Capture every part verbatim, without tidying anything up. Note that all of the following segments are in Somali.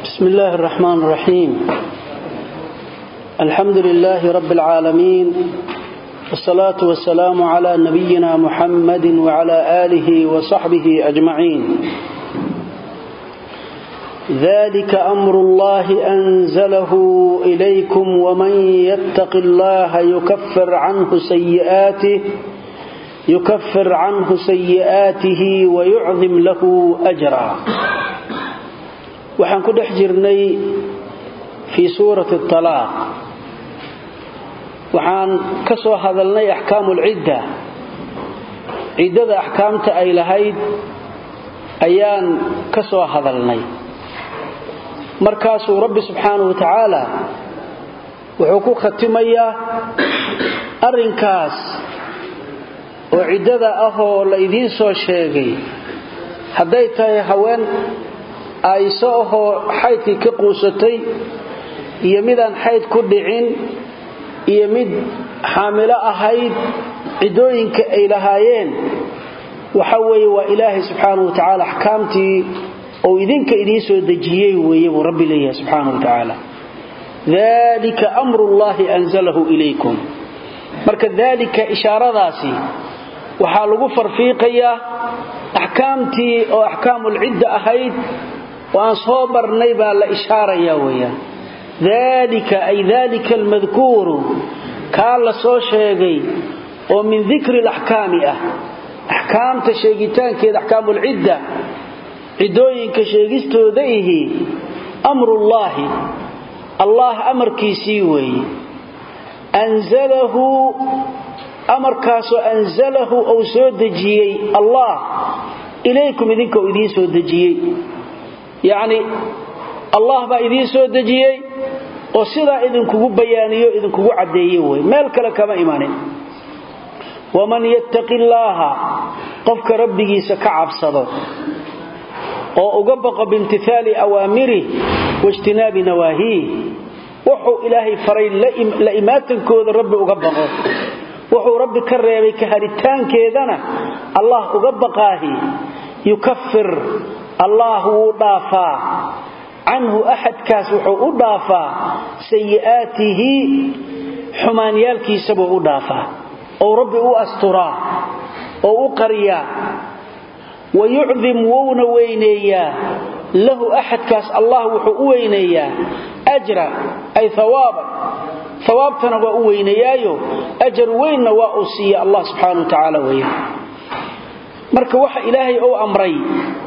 بسم الله الرحمن الرحيم الحمد لله رب العالمين والصلاة والسلام على نبينا محمد وعلى آله وصحبه أجمعين ذلك أمر الله أنزله إليكم ومن يتق الله يكفر عنه سيئاته يكفر عنه سيئاته ويعظم له أجرا waxaan ku dhex jirnay fi suurati at-talaaq waxaan ka soo hadalnay ahkaamul idda iddada ahkaamta ay lahayd ayaan ka soo hadalnay markaas rabbi subhanahu wa ta'ala wuxuu ku khatimayaa arinkaas oo iddada ah oo la idin soo sheegay haday tahay haween ay soo xaydkii ka quusatay iyo midaan xayd ku dhicin iyo mid xaamilo ahayd cidooyinka ay lahaayeen waxa weeye waa ilaahay subxaanahu wa ta'ala ahkaamtii oo idinka idin soo dajiyay weeye buu rabbi leeyahay subxaanahu wa ta'ala dalika amrullahi anzalahu ilaykum marka dalika ishaaradaasi waxa lagu farfiiqayaa ahkaamtii oo ahkaamul idda ahayd وأن صبر نيبا لإشارة ياويا ذلك أي ذلك المذكور كان لصوشيغي ومن ذكر الأحكام أحكام تشيغتان كذا أحكام العدة عدوين كشيغستو ذيه أمر الله الله أمر كيسيوي أنزله أمر كاسو أنزله أو سودجي الله إليكم إذنك وإذين سودجي يعني الله با idin soo dajiyay oo sida idin kugu bayaaniyo idin kugu cadeeyay way meel kale kama imaanin waman yattaqillaha qofka rabbigiisa ka cabsado oo uga baqo bimtithali awamiri wajtinabi nawahi wuxuu ilaahay faray la imaatankooda rabbi uga baqo wuxuu rabbi ka reebay ka haritaankeedana allah uga baqaahi yukaffir الله ودافع عنه أحد كاس وحو ودافع سيئاته حمانيالكي سبو ودافع أو ربي أسترا أو قريا ويعظم ونوينيا له أحد كاس الله وحو وينيا أجر أي ثوابا ثوابتنا ووينيا أجر وين وأوصي الله سبحانه وتعالى وين مركا وحا إلهي أو أمري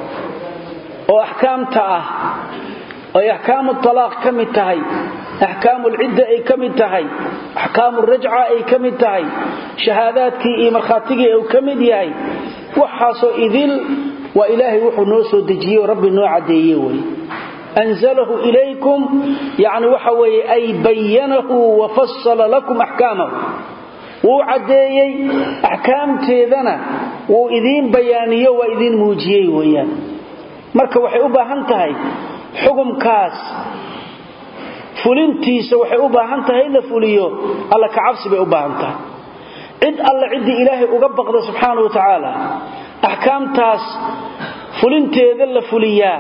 oo ahkaamta ah oo ahkaamul talaaq kamid tahay ahkaamul idda ay kamid tahay ahkaamul raj'a ay kamid tahay shahaadaadkii iyo marxaatigii ay kamid yahay waxa soo idil wa ilaahi wuxuu noo soo dejiyo rabbi noo cadeeyay way anzalahu ilaykum yaani waxa weeye ay bayanahu wa fassala lakum ahkaamahu wuu cadeeyay ahkaamteedana wuu idin bayaaniyo wa idin muujiyay weeyaan marka waxay u baahan tahay xukumkaas fulintiisa waxay u baahan tahay la fuliyo alla ka cabsi bay u baahan tahay cid alla cid ilaahay uga baqdo subhanahu wa ta'ala ahkaamtaas fulinteeda la fuliyaa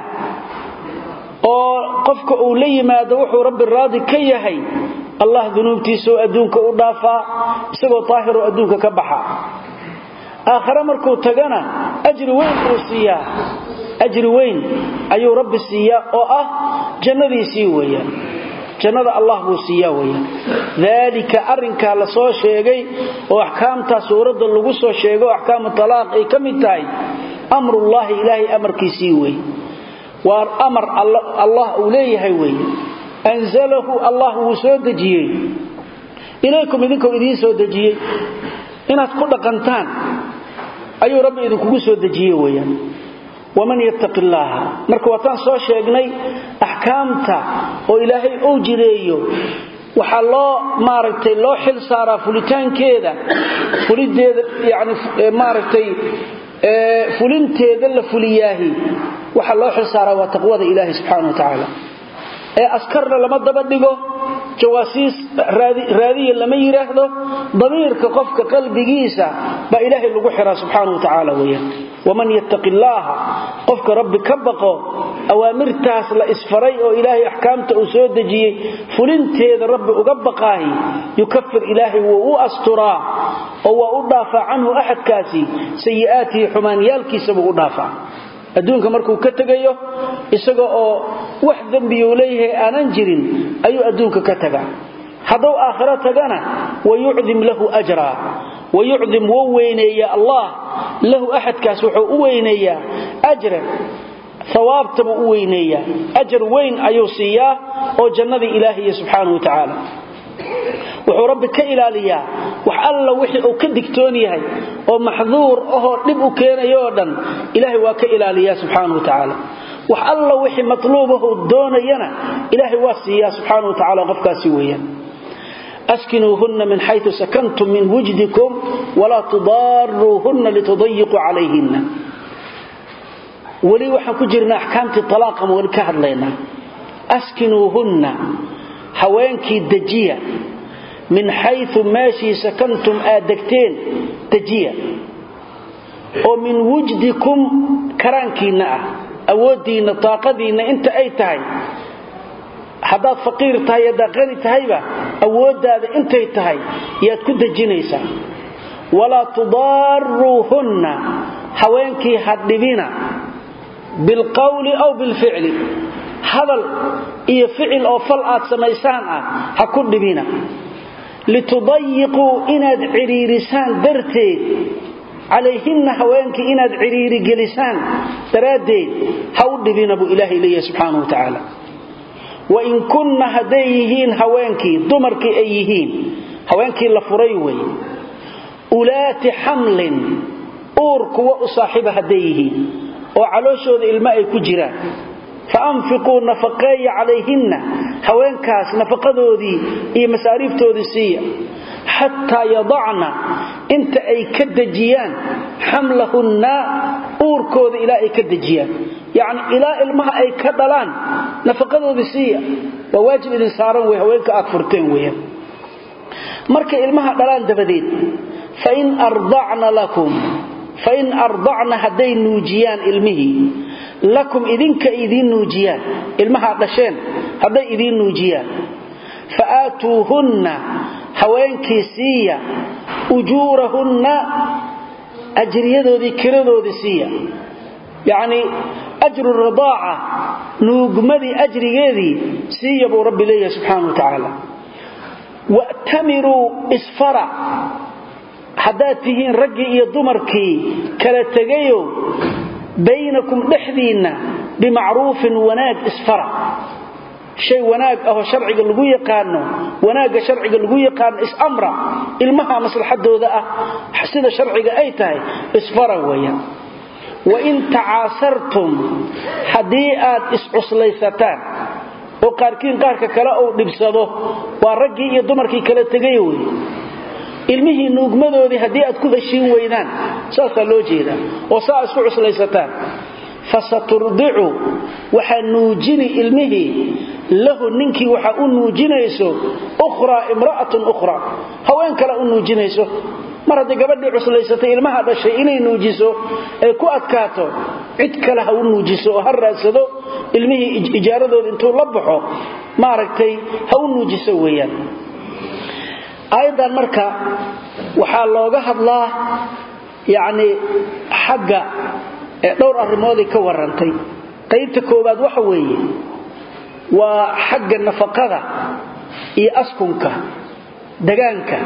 oo qofka uu la yimaado wuxuu rabbi raadi ka yahay allah dunuubtiisa adduunka u dhaafaa isagoo taahiro adduunka ka baxa aakhira markuu tagana ajri weyn uu siiyaa ajri weyn ayuu rabbi siiyaa oo ah jannadiisii weeyaan jannada allah buu siiyaa weeyaan dalika arinka la soo sheegay oo ahkaamta suurada lagu soo sheego ahkaamu talaaq ay kamid tahay amrullahi ilaahi amarkiisii weey waa amar allah uu leeyahay weey anzalahu allah uu soo dajiyay ilaykum idinku idin soo dajiyay inaad ku dhaqantaan ayuu rabbi idinku soo dajiyay weeyaan ومن يتق الله marka wataan soo sheegnay ahkaamta oo ilaahay uu jireeyo waxa loo maaragtay loo xil saaraa fulitaankeeda fulideeda yaani maaragtay ee fulinteeda la fuliyaahi waxa loo xil saaraa waa taqwada ilaahay subhanahu wa ta'ala ee askarna lama daba dhigo jawaasiis raadi raadiye lama yiraahdo damiirka qofka qalbigiisa ba ilaahay lagu xiraa subhanahu wa ta'ala weeyaan waman yattaqillaha qofka rabbi ka baqo awaamirtaas la isfaray oo ilaahay ahkaamta uu soo dejiyay fulinteeda rabbi uga baqaay yukaffir ilaahay wuu asturaa oo waa u dhaafa canhu ahadkaasi sayi'aati xumaaniyalkiisa buu u dhaafa adduunka markuu ka tagayo isaga oo wax dambi uu leeyahay aanan jirin ayuu adduunka ka tagaa haduu aakhira tagana wayu'dhim lahu ajra wayu'dhim waweyneeya allah lahu ahadkaas wuxuu u weyneeyaa ajra ثوابته وينيا أجر وين أيوسيا أو جنة إلهي سبحانه وتعالى وحربك إلاليا وحألا وحي أو كدكتوني هاي أو محذور أو نبقى كينا يودا إلهي واك إلاليا سبحانه وتعالى وحألا وحي مطلوبه الدون ينا إلهي واسيا سبحانه وتعالى غفكا سويا أسكنوهن من حيث سكنتم من وجدكم ولا تضاروهن لتضيقوا عليهن ولي waxaan ku jirnaa ahkaamti talaaq ama wali ka hadlayna askinuhunna haweenkii dajiya min haythu maashi sakantum aadagteen dajiya oo min wujdikum karankiina ah awoodiina taaqadiina inta ay tahay hadaad faqiir tahay hadaad qani tahayba awoodaada intay tahay yaad ku dajinaysaa wala tudarruhunna haweenkii hadibina بالقول أو بالفعل هذا إيه فعل أو فلعات سميسان هكون بينا لتضيقوا إناد عريرسان درتي عليهن هوانك إناد عريري جلسان ترادي هود بينا أبو إله إليه سبحانه وتعالى وإن كن هديهين هوانك دمرك أيهين هوانك لفريوي أولات حمل أورك وأصاحب هديهين وعلوشود الماء كجرا فأنفقوا نفقاي عليهن هوانكاس نفقدودي إي مساريفتودي سيئة حتى يضعنا انت أي كدجيان حملهن أوركود إلى أي كدجيان يعني إلى الماء أي كدلان نفقدودي سيئة وواجب الإنسان وهوانك أكفرتين ويا مركا الماء دلان دبدين فإن أرضعنا لكم فإن أرضعنا هدي نوجيان إلمه لكم إذنك إذن نوجيان إلمها دشين هدي إذن نوجيان فآتوهن هوين كيسية أجورهن أجريدو ذي كردو ذي سية يعني أجر الرضاعة نوجمدي أجريدي سية بو رب الله سبحانه وتعالى وأتمروا إسفرع haddaad tihiin raggi iyo dumarkii kala tagayo baynakum dhaxdiina bimacruufin wanaag isfara shay wanaag ah oo sharciga lagu yaqaano wanaaga sharciga lagu yaqaan is amra ilmaha maslaxadooda ah sida sharciga ay tahay isfara weeyaan wa in ta'asartum hadii aad iscuslaysataan oo qaarkiin qaarka kale oo dhibsado waa raggi iyo dumarkii kala tagayo ilmihii nuugmadoodii hadii aad ku heshiin weydaan saasa loo jeeda oo saa isku cuslaysataan fasaturdi'u waxa nuujini ilmihii lahu ninkii waxa uu nuujinayso ukhra imra'atun ukhra haween kale uu nuujinayso mar hadii gabadhii cuslaysatay ilmaha dhashay inay nuujiso ay ku adkaato cid kale ha uu nuujiso oo haraadsado ilmihii ijaaradooda intuu la baxo ma aragtay ha uu nuujiso weeyaan أيضا مركا وحال لوغا هدلا يعني حقا دور arrimoodi ka warantay qaybta koobaad waxa weeye waa xagga nafaqada iyo askunka dagaanka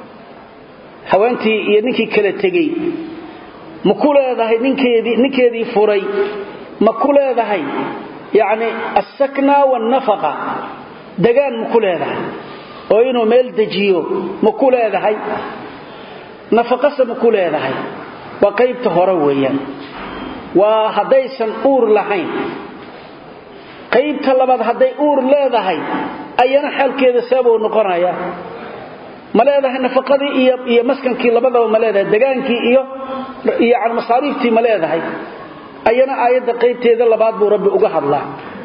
hawantii iyo ninkii kala tagay ma ku leedahay ninkeedii ninkeedii furay ma ku leedahay yani as-sakna wan nafaqa dagaan ma ku leedahay oo inuu meel dajiyo ma ku leedahay nafaqasa ma ku leedahay waa qaybta hore weeyaan waa hadaysan uur lahayn qaybta labaad haday uur leedahay ayana xalkeeda sabab noqonaya ma leedahay nafaqadii iyo iyo maskankii labadaba ma leedahay dagaankii iyo iyo aan masaariiftii ma leedahay ayana aayada qaybteeda labaad buu rabbi uga hadlaa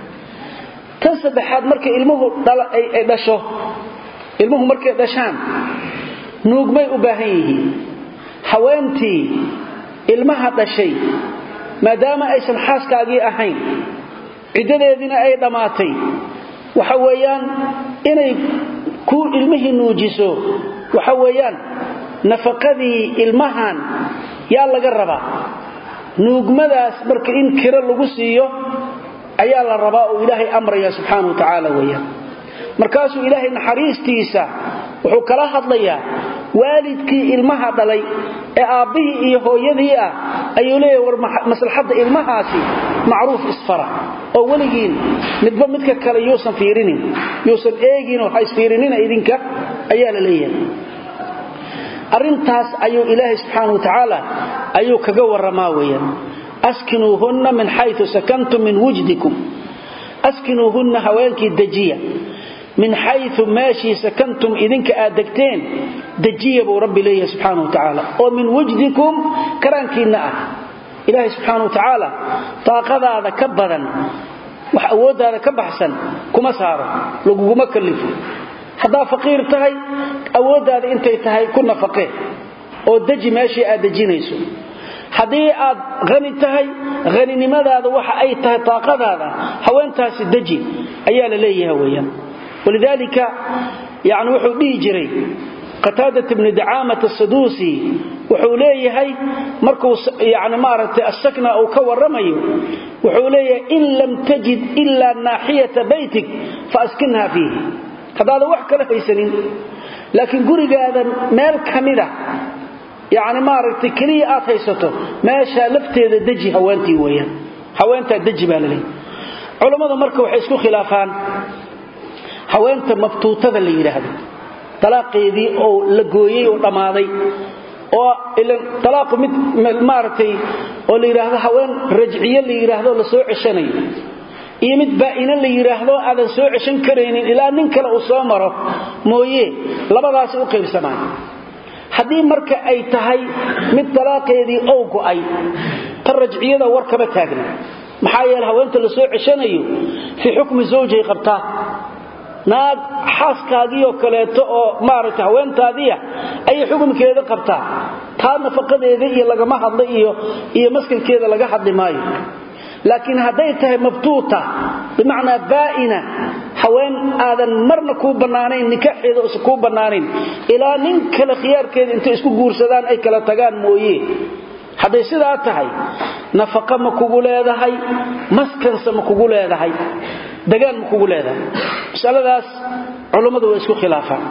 tan saddexaad markay ilmuhu ay dhasho ilmuhu markay dhashaan nuugmay u baahan yihiin haweentii ilmaha dhashay maadaama aysan xaaskaagii ahayn cidadeedina ay dhamaatay waxa weeyaan inay ku ilmihi nuujiso waxa weeyaan nafaqadii ilmahan yaa laga rabaa nuugmadaas marka in kira lagu siiyo ayaa la rabaa oo Ilaahay amraya subhanahu wa ta'ala weeyaan markaasuu Ilaahay naxariistiisa wuxuu kala hadlayaa waalidkii ilmaha dhalay ee aabihii iyo hooyadii ah ayuu leeyahay war maslaxada ilmahaasi macruuf isfara oo waligiin midba midka kale yuusan fiirinin yuusan eegin oo hay fiirinin idinka ayaa la leeyahay arintaas ayuu Ilaahay subhanahu wa ta'ala ayuu kaga waramaa weeyaan askinuhunna min haythu sakantum min wujdikum askinuhunna haweenkii dajiya min haythu maashi sakantum idinka aadagteen dajiya buu rabbi leeyahay subhanahu wa ta'ala oo min wujdikum karankiina ah Ilaahay subhanahu wa ta'ala taaqadaada ka badan wax awoodaada ka baxsan kuma saaro laguma kalifo hadaa faqiir tahay awoodaada intay tahay ku nafaqee oo daji maashi aad dajinayso hadii aad qani tahay qaninimadaada waxa ay tahay taaqadaada haweentaasi daji ayaa la leeyahay weeyaan ولذلك يعني وحو دي جري قتادة بن دعامة السدوسي وحو ليهي مركو يعني مارت السكنة أو كورميو وحو ليه إن لم تجد إلا ناحية بيتك فأسكنها فيه هذا وحكا له سنين لكن قرق هذا مال كاملة يعني مارت كليئات هيسته ما شالفت هذا دجي هوانتي ويا هوانتا دجي باللي علماء مركو حيسكو خلافان haweenta maftuutada la yiraahdo talaaqeedii oo la gooyay oo dhamaaday oo ilan talaaq mid maartay oo la yiraahdo haween rajciye la yiraahdo la soo ceshanayo iyo mid baa'ina la yiraahdo aadan soo ceshan kareenin ilaa nin kale uu soo maro mooyee labadaas u qaybsamaan hadii marka ay tahay mid talaaqeedii oo go'ay tarajciyada warkaba taagna maxaa yeelay haweenta la soo ceshanayo fi xukmi zawjay qabtaa naag xaaskaadii oo kaleeto oo maaragtay haweentaadiya ay xukunkeeda qabtaa taa nafaqadeeda iyo laga ma hadlay iyo iyo maskankeeda laga hadli maayo laakiin haday tahay mabtuuta bimaana baa'ina haween aadan marna ku banaanayn nikaxeeda oo ku banaanin ilaa nin kala khiyaarkeeda inta isku guursadaan ay kala tagaan mooyee haday sidaa tahay nafaqa ma kugu leedahay maskan sama kugu leedahay dagaan ma kugu leedahay misaladaas culimadu way isku khilaafaan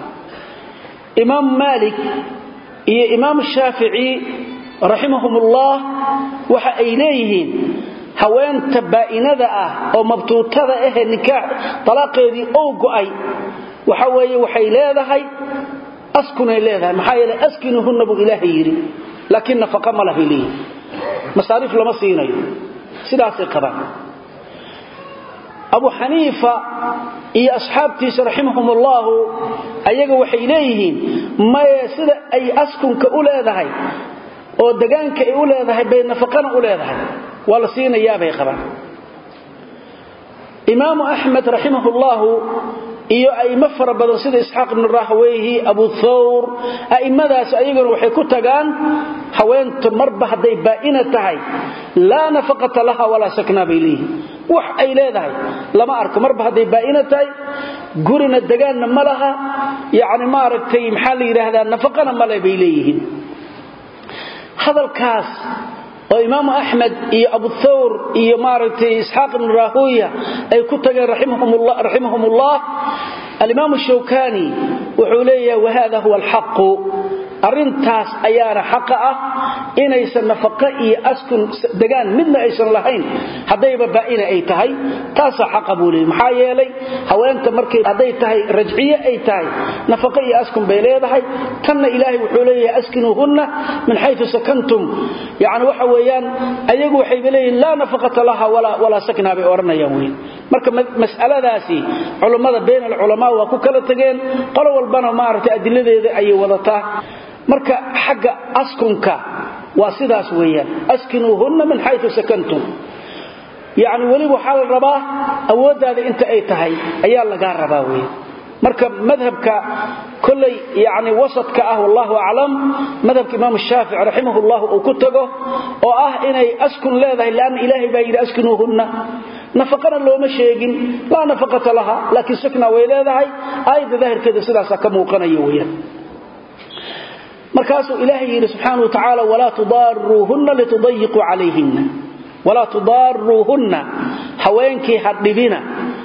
imaam Malik iyo imaam Shafi'i rahimahumullah waxa ay leeyihiin haweenta baa'inada ah oo mabtuutada ah nikaax talaaqeedii oo go'ay waxa weeye waxay leedahay askunay leedahay maxaa yeelay askinuhunna bu ilaahay yiri laakiin nafaqa ma laha ilaa masaarif lama siinayo sidaas ay qabaan Abu Hanifa iyo asxaabtiisa rahimahumullah ayaga waxay leeyihiin ma sida ay askunka u leedahay oo dagaanka ay u leedahay bay nafaqana u leedahay wala siinayaa bay qabaan Imam Ahmad rahimahullah iyo ay mafara badan sida Ishaq ibn Rahawayhi Abu Thawr aimadaas ayaguna waxay ku tagaan haweenta marba haday baa'ina tahay la nafaqata laha wala sakna bihi wax ay leedahay lama arko marba haday baa'ina tahay gurina dagaanna malaha yaani ma aragtay maxaa la yiraahdaa nafaqana male bay leeyihiin hadalkaas oo Imam Ahmad iyo Abu Thawr iyo maaragtay Ishaq ibn Rahuya ay ku tageen rahimahumullah rahimahumullah al-Imam Shawkani wuxuu leeyahay wa hada huwa al-haqq arintaas ayaana xaq ah inaysan nafaqa iyo askun dagaan midna aysan lahayn hadayba baa'ina ay tahay taas xaq abuulay maxaa yeelay haweenta markay haday tahay rajciye ay tahay nafaqa iyo askun bay leedahay tanna ilaahay wuxuu leeyahay askinuhunna min haythu sakantum yaani waxa weeyaan ayagu waxay leeyihiin la nafaqata laha wala wala sakna bay oranayaan weyn marka mas'aladaasi culimada been ulama waa ku kala tageen qolo walbana maartay adiladeeda ay wadataa marka xagga askunka waa sidaas weeyaan askinuhunna min haythu sakantum yaani wali waxa la rabaa awoodaada inta ay tahay ayaa laga rabaa weey marka madhabka kulay yaani wasadka ah wallahu a'lam madhabka Imam Shafi'i rahimahullah oo ku tago oo ah inay askun leedahay laan ilaahay baa yiri askinuhunna nafaqana looma sheegin la nafaqata laha laakiin sakna way leedahay aayada daahirkeeda sidaas ka muuqanayo weeyaan markaasuu ilaahay yiri subhanahu wa ta'ala wala tudarruhunna litudayyiqu alayhinna wala tudarruhunna haweenkii hadibina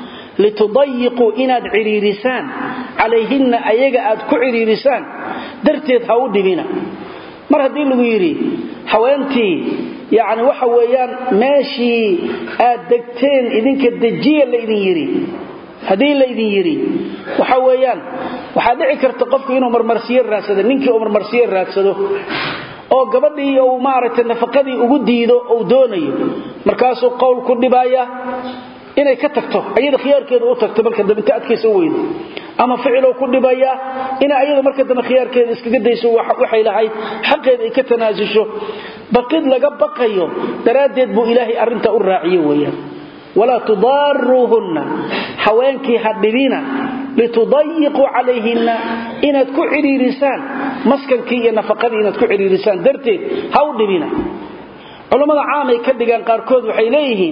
litudayyiqu inad ciriirisan alayhinna ayaga aad ku ciriirisan darteed ha u dibina mar hadii lagu yiri haweentii yaani waxa weeyaan meeshii aad degteen idinka dajiye la idin yiri hadii la idin yiri waxa weeyaan waxa dhici karta qofku inuu marmarsiyo raadsado ninkii uu marmarsiyo raadsado oo gabadhii uu maaragtay nafaqadii ugu diido oo doonayo markaas uu qowl ku dhibaya inay ka tagto ayada khiyaarkeedu u tagto marka dabinta adkayso weydo ama ficilo ku dhibaya in ayada marka dama khiyaarkeedu iskaga dayso waxay lahayd xaqeeda ay ka tanaasusho baqid laga baqayo daraadeed buu ilaahay arinta u raaciyo weeyaan wala tudarruhunna haweenki hadibina litudayyiqu alayhinna inad ku ciriirisan maskankii iyo nafaqadii inad ku ciriirisan darteed ha u dhibina culimada caamay ka dhigan qaar kood waxay leeyihiin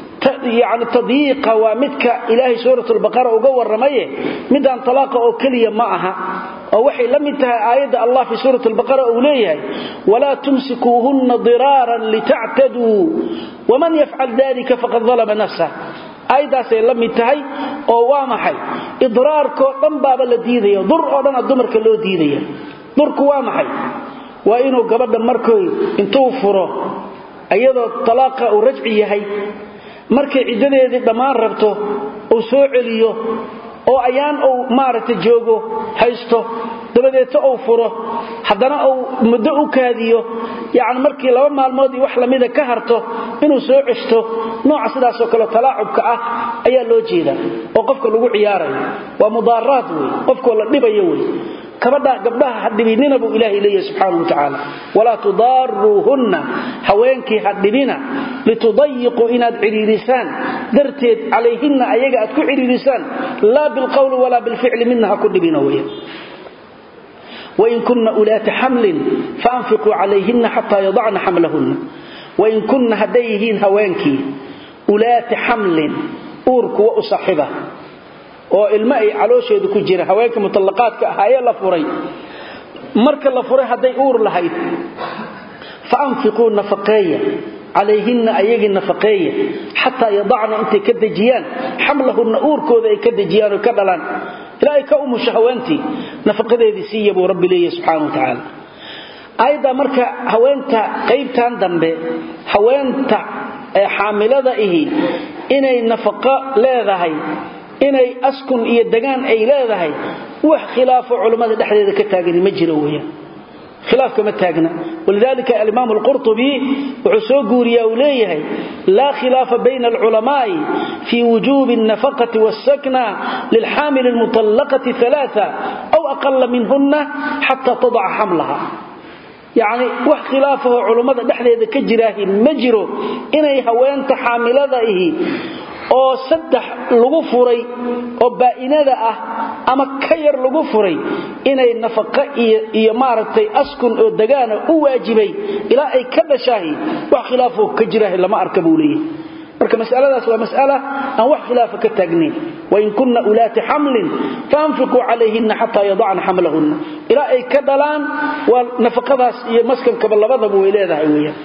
يعني تضييق ومدك إلهي سورة البقرة وقوى الرمية مدان طلاقة أو كلية معها أو وحي لم ينتهي آيات الله في سورة البقرة أوليها ولا تمسكوهن ضرارا لتعتدوا ومن يفعل ذلك فقد ظلم نفسه آيات سي لم ينتهي أو وامحي إضرارك وطنباب الدينية ضر أولانا الدمرك اللو دينية ضرك وامحي وإنه قبضا مركي انتو فره أيضا الطلاقة أو رجعي هي markay ciidadeedii dhamaan rabto oo soo celiyo oo ayaan oo maaragtay joogo haysto dabadeed oo furo hadana oo muddo u kaadiyo yaani markii laba maalmood wax lamida ka harto inuu soo cisto nooc sidaas oo kale talaacubka ah ayaa loo jeedaa oo qofka lagu ciyaarayo waa mudaaraad weey qofka la dhibayo weey kabadha gabdhaha hadibinina buu ilaahay leeyahay subhanahu wa ta'ala wala tudarruhunna haweenki hadibina litudayyiqu inad ciriirisan darteed alayhinna ayaga aad ku ciriirisan la bil qawl wala bil fi'l minha ku dibina weey wa in kunna ulati hamlin faanfiqu alayhinna hatta yad'na hamlahunna wa in kunna hadayhin haweenki ulati hamlin urku wa usahiba oo ilma ay caloosheedu ku jira haweenka mutallaqaadka ah ayaa la furay marka la furay haday uur lahayd faanfiqu nafaqaya alayhinna ayagi nafaqaya hatta yad'na inta ka dajiyaan hamlahunna uurkooda ay ka dajiyaan oo ka dhalaan ilaa ka umu shahawanti nafaqadeedii siiyay rabbi leeyahay subhanahu wa ta'ala ayda marka haweenta qaybtan dambe haweenta xaamilada ihi inay nafaqa leedahay inay askun iyo dagaan ay leedahay wax khilaaf culimada dhexdeeda ka taagan ma jiro weeyaan khilaaf kama taagna walidalika al-imam al-qurtubi wuxuu soo guuriyaa uu leeyahay la khilaaf bayna al-ulama'i fi wujub an-nafaqati was-sakna lil-hamil al-mutallaqati thalatha aw aqall minhunna hatta tad'a hamlaha يعني wax khilaafaha culimada dhexdeeda ka jiraahi ma jiro inay haweenta xaamilada ihi oo saddex lagu furay oo baainada ah ama ka yar lagu furay inay nafaqa iyo iyo maaragtay askun oo dagaana u waajibay ilaa ay ka dhashahay wax khilaafo ka jiraahi lama arka buuliye marka mas'aladaas waa mas'ala aan wax khilaaf ka taagnin wa in kunna ulati hamlin faanfiqu alayhinna hatta yad'na hamlahunna ila ay ka dhalaan waa nafaqadaas iyo maskanka labadaba way leedahay weeyaan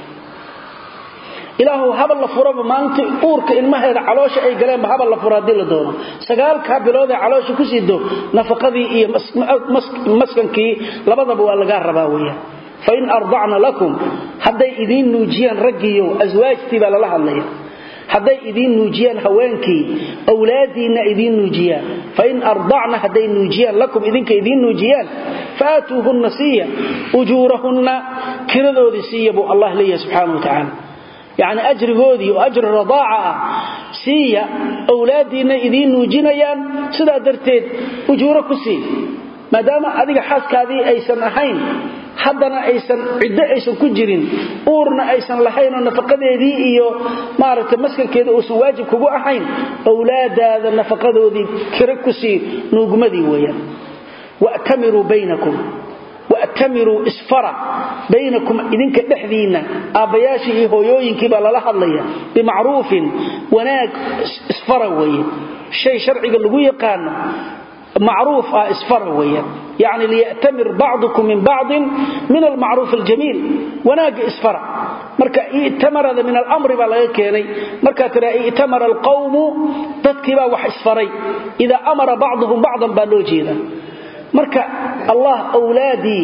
ilaahu haba la furaba maanta uurka ilmaheeda caloosha ay galeen haba la furaadii la doono sagaalka bilood ee caloosha ku siido nafaqadii iyo maskankii labadaba waa laga rabaa weeyaan fa in arda'na lakum haday idin nuujiyaan ragiyo azwaajtii baa la hadlaya haday idin nuujiyaan haweenkii awlaadiina idin nuujiyaan fa in arda'na haday nuujiyaan lakum idinka idin nuujiyaan faatuhunna siya ujurahunna kiradoodi siya bu Allah leeyahay subhanahu wa ta'ala يعني أجر هودي وأجر رضاعة سيا أولادنا إذين نوجينيان سدا درتين أجورك سي ما دام أذيك حاسك هذه أيسن أحين حدنا أيسن عدة أيسن كجرين أورنا أيسن لحين النفقة ذي إيو مارة مسكن كده وسواجب كبو أحين أولاد هذا النفقة ذي كركسي نوجمدي ويا وأتمروا بينكم wa'tamiru isfara baynakum idinka dhaxdiina aabayaashii iyo hooyooyinkii baa lala hadlaya bimacruufin wanaag isfara weeye shay sharciga lagu yaqaan معروف اسفر ويا يعني ليأتمر بعضكم من بعض من المعروف الجميل وناق اسفر marka i'tamarada min al-amr ba laga keenay marka tira i'tamara al-qawm dadkiba wax isfaray ida amara ba'dhum ba'dan ba loo jeeda marka Allah awlaadi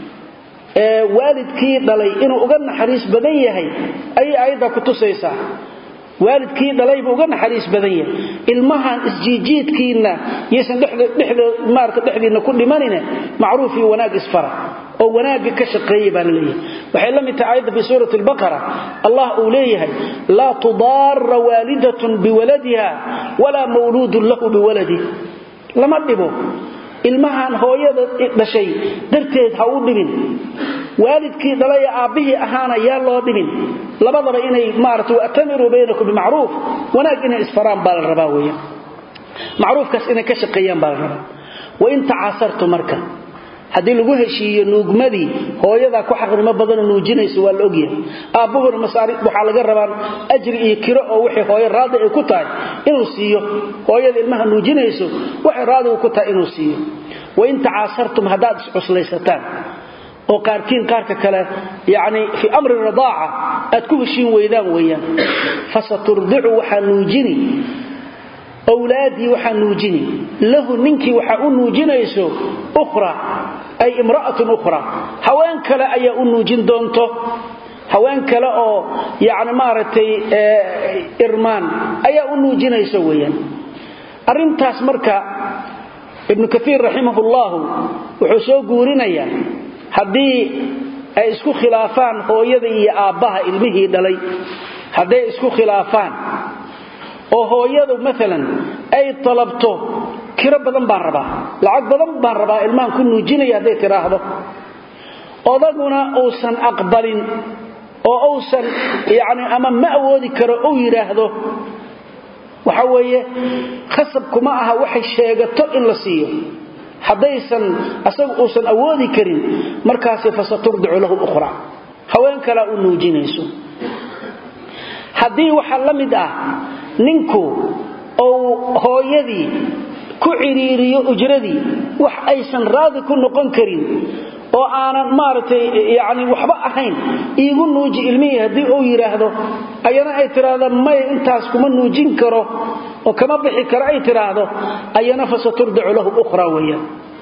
ee waalidkii dhalay inuu uga naxariis badan yahay ay ayada ku tusaysaa waalidkii dhalay buu uga naxariis badan yahay ilmahan isjiijiidkiina yeesan dhexda dhexda maarta dhexdiina ku dhimanina macruuf iyo wanaag isfara oo wanaag ka shaqeeyay baan leeyahay waxay la mid tahay ayada fi suurati al-baqara Allah uu leeyahay la tudarra walidatun biwaladiha wala mawludun lahu biwaladihi lama dhibo ilmahan hooyada dhashay darteed ha u dhibin waalidkii dhalay aabihii ahaana yaa loo dhibin labadaba inay maartu atamiru baynakum bima'ruf wanaag inay isfaraan bal rabaa weeyo macruufkaas inay ka shaqeeyaan bal rabaa wa in ta'asartu marka hadii lagu heshiiyo nuugmadii hooyada ku xaqnimo badan nuujinayso waa la ogyahay aabuhuna masaari waxa laga rabaa ajri iyo kiro oo wixii hooyo raadi ay ku tahay inuu siiyo hooyada ilmaha nuujinayso waxa raadi ku tahay inuu siiyo wa in ta'asartum hadaad isquslaysataan oo qaarkiin qaarka kale yaani fi amri rida'a aad ku heshiin weydaan weeyaan fasaturdi'u waxa nuujini awlaadi waxa nuujini lahu ninki waxa uu nuujinayso ukhra ay imra'atun ukhra haween kale ayaa uu nuujin doonto haween kale oo yaani maaratay irmaan ayaa uu nuujinayso weeyaan arintaas marka ibn kathir rahimahullah wuxuu soo guurinaya hadii ay isku khilaafaan hooyada iyo aabaha ilmihii dhalay haday isku khilaafaan oo hooyadu midalan ay talabto kira badan baan rabaa lacag badan baan rabaa ilmahan ku nuujinaya haday tiraahdo odaguna uusan aqbalin oo uusan yaani ama ma awoodi karo oo yiraahdo waxa weeye khasab kuma aha waxay sheegato in la siiyo hadaysan asagu uusan awoodi karin markaas fasaturdu lahu ukhra haween kala uu nuujinayso hadii waxa la mid ah ninku oo hooyadii ku xiriiriyo ujradii wax aysan raadi ku noqon karin oo aanan maartay yaani waxba ahayn iigu nuuji ilmihi hadii uu yiraahdo ayana ay tiraahdo may intaas kuma nuujin karo oo kama bixi karo ay tiraahdo ayana fasaturdu lahu ukhra waya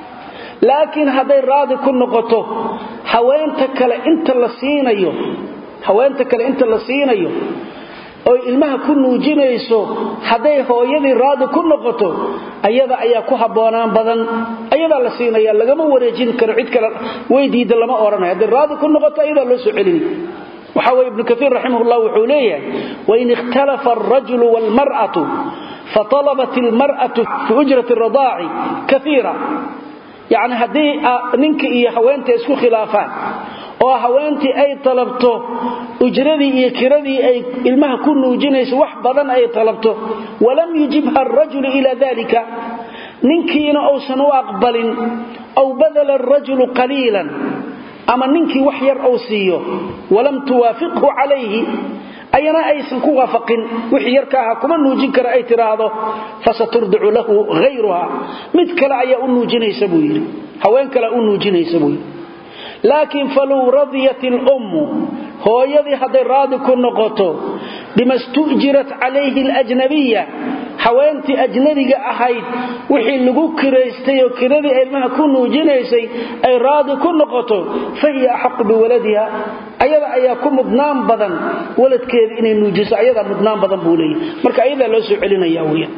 laakiin haday raadi ku noqoto haweenta kale inta la siinayo haweenta kale inta la siinayo oo ilmaha ku nuujinayso haday hooyadii raadi ku noqoto ayada ayaa ku haboonaan badan ayada la siinaya lagama wareejin karo cid kale weydiida lama oranayo haday raadi ku noqoto ayada loo soo celin waxa way ibn kathir rahimahullah wuxuu leeyahay wa in ikhtalafa ar-rajulu wal mar'atu fatalabat al-mar'atu fi ujrati ar-rida'i kathira يعني hadii ninka iyo haweenta isku khilaafaan oo haweentii ay talabto ujradii iyo kiradii ay ilmaha ku nuujinayso wax badan ay talabto walam yujibha ar-rajul ila dhalika ninkiina uusan u aqbalin aw badala ar-rajul qalilan ama ninki wax yar oo siiyo walam tuwafiqhu alayhi ayana aysan ku waafaqin wixii yarka kuma nuujin kara ay tiraahdo fasaturdu lahu ghayruha mid kale ayaa u nuujinaysa buu yiri haween kale u nuujinaysa buu laakiin falu radiyatil ummu hooyadii haday raadi ku noqoto bimastujirat alayhi al-ajnabiyya haweenti ajnabiga ahayd wixii lagu kireystay oo kiradii ilmaha ku nuujinaysay ay raadi ku noqoto fahiya haqq bi waladiha ayada ayaa ku mudnaan badan waladkeeda inay nuujiso ayada mudnaan badan buu leeyahay marka ayada loo soo celinaya weeyaan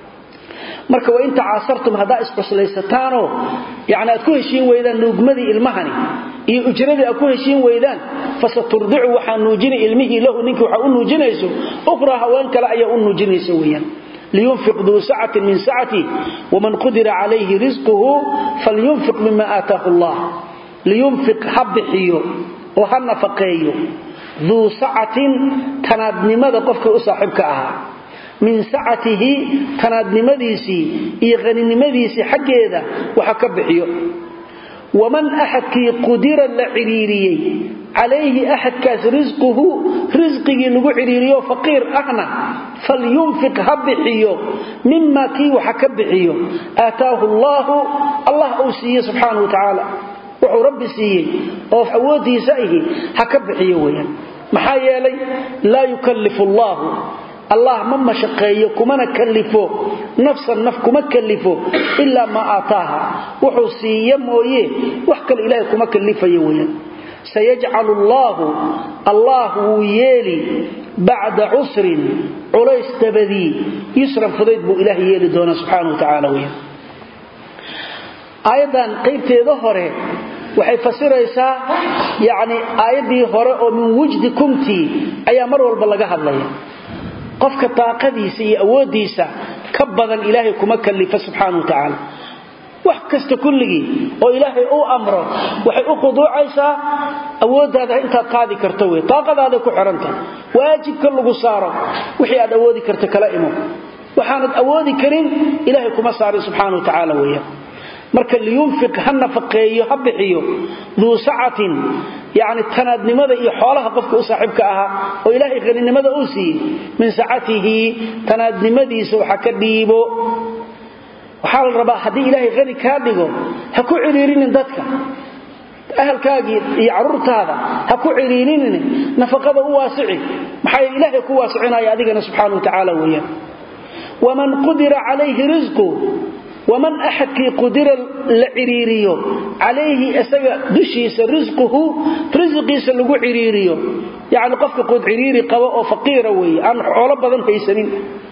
marka waa inta caasartum hadaa isqoslaysataan yaani aad ku heshiin weydaan nuugmadii ilmahani iyo ujradii aad ku heshiin weydaan fasaturdi'u waxa nuujini ilmihi lahu ninki waxa uu nuujinayso ukhra haween kale ayaa uu nuujinayso weeyaan لينفق ذو سعة من سعته ومن قدر عليه رزقه فلينفق مما آتاه الله لينفق حبحيه وهنفقيه ذو سعة تنادني ماذا قفك أصاحبك أها من سعته تنادني مذيسي إيغني مذيسي حق هذا وحكبحيه waman ahadki qudira la ciriiriyay alayhi ahadkaas rizquhu rizqigi lagu ciriiriyo faqir ahna falyunfiq habbihiyo mimma ki waxa ka bixiyo ataahu allah allah usiya subhanahu wa ta'ala wuxuu rabbi siiyay oo awoodiisa ahi ha ka bixiyo weeyaan maxaa yeelay la yukallifu allah allah ma mashaqeeyo kuma kallifo nafsan naf kuma kallifo illa ma ataaha wuxuu siiya mooyee wax kale ilaahay kuma kallifayo weeyaan sayaj'alu allah allah yeli ba'da usrin ulays tabadi yusra fudayd bu ilaahay yeli doona subhanahu wa ta'ala weeyaan ayadan qaybteeda hore waxay fasiraysaa yaani aayadii hore oo min wujdikumti ayaa mar walba laga hadlaya qofka taaqadiisa iyo awoodiisa ka badan ilaahay kuma kallifa subhanahu wa ta'ala wax kasta kulligi oo ilaahay uu amro waxay u quduucaysaa awoodaada inta qaadi karto way taaqadaada ku xiranta waajibka lagu saaro wixii aad awoodi karto kala imo waxaanad awoodi karin ilaahay kuma saarin subhanahu wa ta'ala weeyaa marka liyunfiq hanna faqeeyo habixiyo duu saacatin yaani tanaadnimada iyo xoolaha qofka u saaxiibka aha oo ilaahay qaninimada uu siiyay min saacatihi tanaadnimadiisa waxa ka dhiibo waxa la rabaa hadii ilaahay qani ka dhigo ha ku ciriirinin dadka ahalkaagi iyo carruurtaada ha ku ciriirinin nafaqada u waasici maxay ilaahay ku waasicinaya adigana subhanahu wa ta'ala weeyaan waman qudira alayhi rizqu ومن أحد كي قدر العريريو عليه أسجى دشيس رزقه رزقي سلقو عريريو يعني قفك قد عريري قواء فقيرة وي عن حولب بذن فيسنين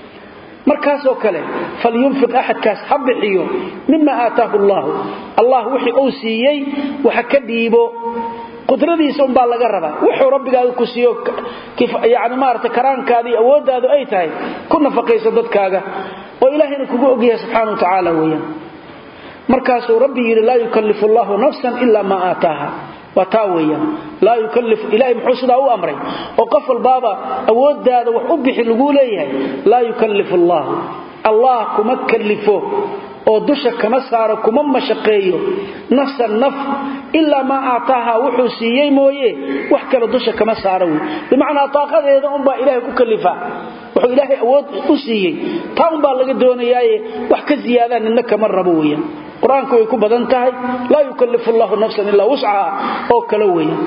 مركز وكله فلينفق أحد كاس حبحيو مما آتاه الله الله وحي أوسيي وحكديبو قدردي سنبا لغا ربا وحو ربغا كسيو كيف يعني مارته كرانكادي awoodadu ay tahay kuna faqayso dadkaaga oo ilaahayna kugu ogyahay subhanahu wa ta'ala weeyaan markaas rabbi yiri la yukallifu allah nafsan illa ma ataaha wa taawiya la yukallifu ilaahi muxusida uu amray oo qof walbaaba awoodada wax u bixi lagu leeyahay la yukallifu allah allah kuma kallifo oo dusha kama saaro kuma mashaqeeyo nafsan naf illa ma aataaha wuxuu siiyay mooyee wax kale dusha kama saaro bimaana taaqadeeda un baa ilaahay ku kallifa wuxuu ilaahay awood u siiyay taan baa laga doonayaa wax ka ziyaadaan inna kama rabo weeyaan quraanku way ku badan tahay la yukallifu allah nafsan illa wus'aha oo kala weeyaan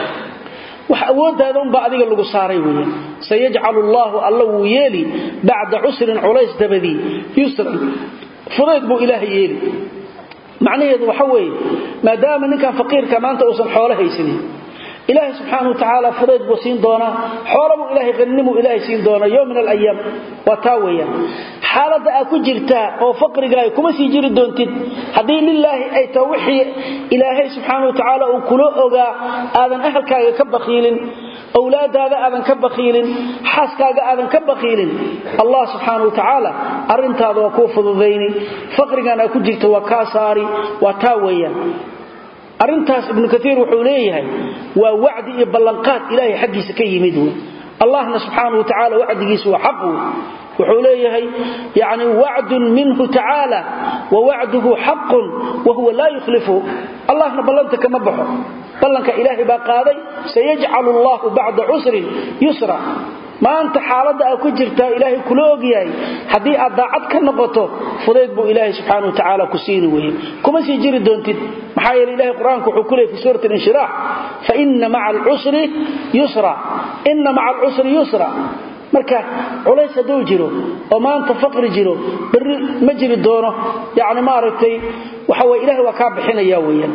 wax awoodada un baa adiga lagu saaray weeyaan sayaj'alu allah allahu yeeli ba'da usrin ulays dabadi yusra fudayd buu ilaahay yeeli macnaheedu waxa weeye maadaama ninka faqiirka maanta uusan xoolo haysanin ilaahay subhanahu wa ta'ala fudayd buu siin doona xoolo buu ilaahay qanimu ilaahay siin doona yoom min al-ayyam wa taawiya xaalada aad ku jirta oo faqriga kuma sii jiri doontid hadii lillahi ay tawxi ilaahay subhanahu wa ta'ala uu kula oga aadan ahalkaaga ka baqiilin awlaadaada aadan ka baqiilin xaaskaaga aadan ka baqiilin Allah subhanahu wa ta'ala arintaada waa ku fududeyni faqrigana ku jirto waa ka saari waa taawiya arintaas ibn kathir wuxuu leeyahay waa wacdi iyo ballanqaad ilaahay xaqiisa ka yimid Allah subhanahu wa ta'ala wacdigiisu waa xaq wuxuu leeyahay yaani wa'dun minhu ta'ala wa wa'duhu haqqun wa huwa la yukhlifu Allah ballanta kama baxo ballanka ilaahay baa qaaday sayaj'alu Allah ba'da usrin yusra ma anta xaalada ku jirta ilaahay kula ogyahay hadii aad daacad ka noqoto fudayd buu ilaahay subhanahu wa ta'ala ku siin weeyay kuma sii jiri doontid maxaa yeelay ilaahay quraanku wuxuu ku leeyahay fi suurat al-inshirah fa inna ma'al usri yusra inna ma'al usri yusra marka culays haduu jiro oo maanta faqri jiro bari ma jiri doono yaani ma aragtay waxa way ilaahay waa ka bixinaya weeyaan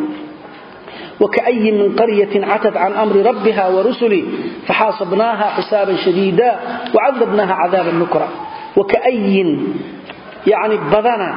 وكأي من قرية عتت عن أمر ربها ورسله فحاسبناها حسابا شديدا وعذبناها عذابا نكرا وكأي يعني بدنا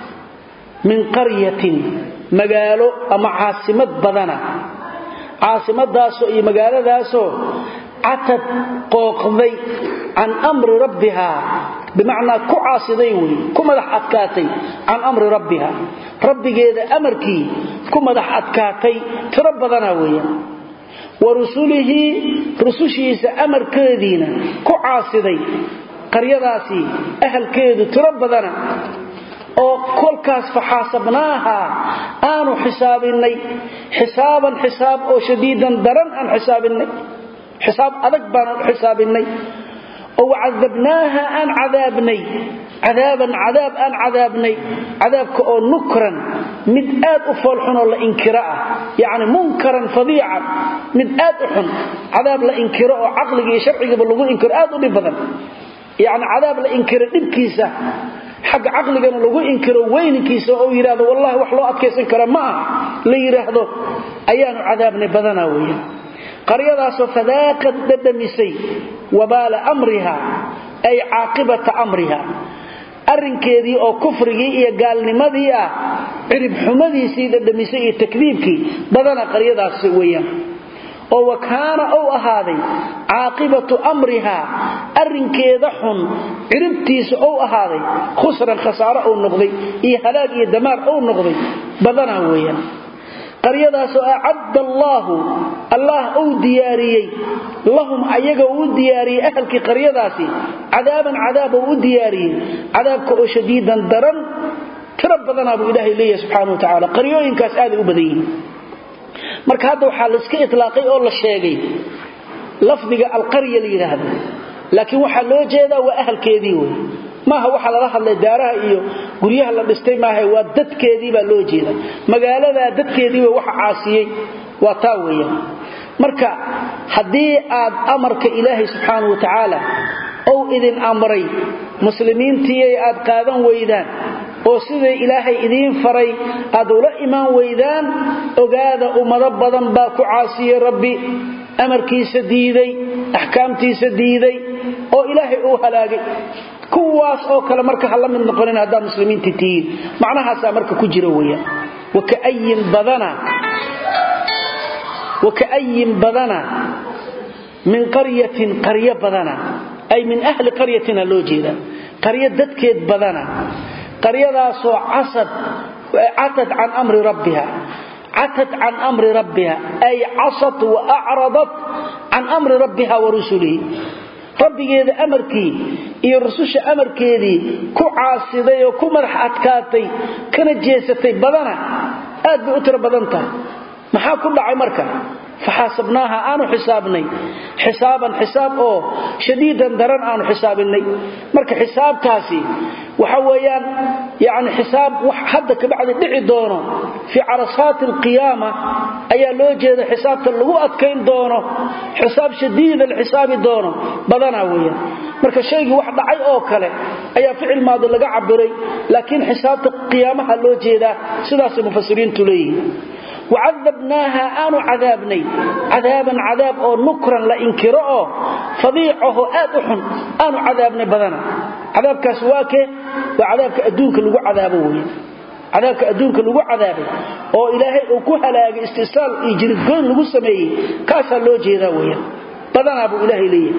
من قرية مقالو أما عاصمة بدنا عاصمة داسو إي مقالة داسو عتت قوقضي عن أمر ربها بمعنى كعاصدي ولي كمدح أدكاتي عن أمر ربها ربي جيدا أمركي كمدح أدكاتي تربضنا ويا ورسوله رسوشيس أمر كذينا كعاصدي قرية داسي أهل كيدو تربضنا oo kolkaas faxaasabnaaha aanu xisaabinay xisaaban xisaab oo shadiidan daran aan xisaabinay xisaab adag baan xisaabinay oo wacadabnaaha aan cadaabnay cadaaban cadaab aan cadaabnay cadaabka oo nukran mid aad u foolxun oo la inkira ah yaani munkaran fadiican mid aad u xun cadaab la inkiro oo aqliga iyo sharciga lagu inkiro aad u dhib badan yaani cadaab la inkiro dhibkiisa xaq aqligana lagu inkiro weynkiisa oo yiraahdo wallahi wax loo adkeysan kara ma la yiraahdo ayaanu cadaabnay badana weeyaan qaryadaas oo fadaaqad dadamisay wabaala amriha ay caaqibata amriha arrinkeedii oo kufrigii iyo gaalnimadii ah cirib xumadiisii dadamisay iyo takdiibkii badana qaryadaas weeyaan oo wakaana oo ahaaday caaqibatu amriha arrinkeeda xun ciribtiisa oo ahaaday khusran khasaaro oo noqday iyo halaag iyo damaar oo noqday badana weeyaan qaryadaas oo aadda allah allah oo diyaariyay lahum ayaga oo diyaariyay ahlkii qaryadaasi cadaaban cadaab oo diyaariyay cadaabka oo shadiidan daran tira badana buu ilaahay leeyahay subhanahu wa ta'ala qaryooyinkaas aad u badan marka hadda waxa la iska itlaaqay oo la sheegay lafdiga alqarya la yiraahdo laakiin waxa loo jeedaa waa ahlkeedii way maaha waxa la hadlay daaraha iyo guryaha la dhistay maaha waa dadkeedii baa loo jeedaa magaalada dadkeedii waxa caasiyay waa taa weeyaan marka hadii aad amarka ilaahay subhanahu wa ta'ala oo idin amray muslimiintii aad qaadan weydaan oo sida ilaahay idin faray aad ula iimaan weydaan ogaada ummado badan baa ku caasiyay rabbi amarkiisa diiday ahkaamtiisa diiday oo ilaahay uu halaagay kuwaas oo kale marka hal mid noqonin hada muslimiintii tii macnahaas marka ku jira weeyaan wakaayin badana wakaayin badana min qaryatin qarya badana ay min ahli qaryatina loo jeeda qarya dadkeed badana qaryadaas oo casad atad an amri rabbiha atad an amri rabbiha ay asat wa a'radat an amri rabbiha wa rusulihi rabbigeeda amarkii iyo rususha amarkeedii ku caasiday oo ku madax adkaatay kana jeesatay badana aad bay u tira badanta maxaa ku dhacay marka faxasabnaaha aanu xisaabnay xisaaban xisaab oo shadiidan daran aanu xisaabinay marka xisaabtaasi waxa weeyaan yaani xisaab wax hadda ka bacdi dhici doono fi arasaat alqiyama ayaa loo jeeda xisaabta lagu adkeyn doono xisaab shadiid alxisaab doono badana weeyaan marka shaygu wax dhacay oo kale ayaa ficil maadi laga cabiray laakiin xisaabta qiyaamaha loo jeeda sidaas mufassiriintu leeyihiin وعذبناها آنو عذابني عذابا عذاب أو نكرا لإنكراء فضيعه آدحن آنو عذابني بدنا عذاب كاسواك وعذاب كأدونك لقو عذابه عذاب كأدونك لقو عذابه أو إلهي أكوها لاغ استيصال إجرقون لقو سميه كاسا لو جيداوية بدنا أبو إلهي ليه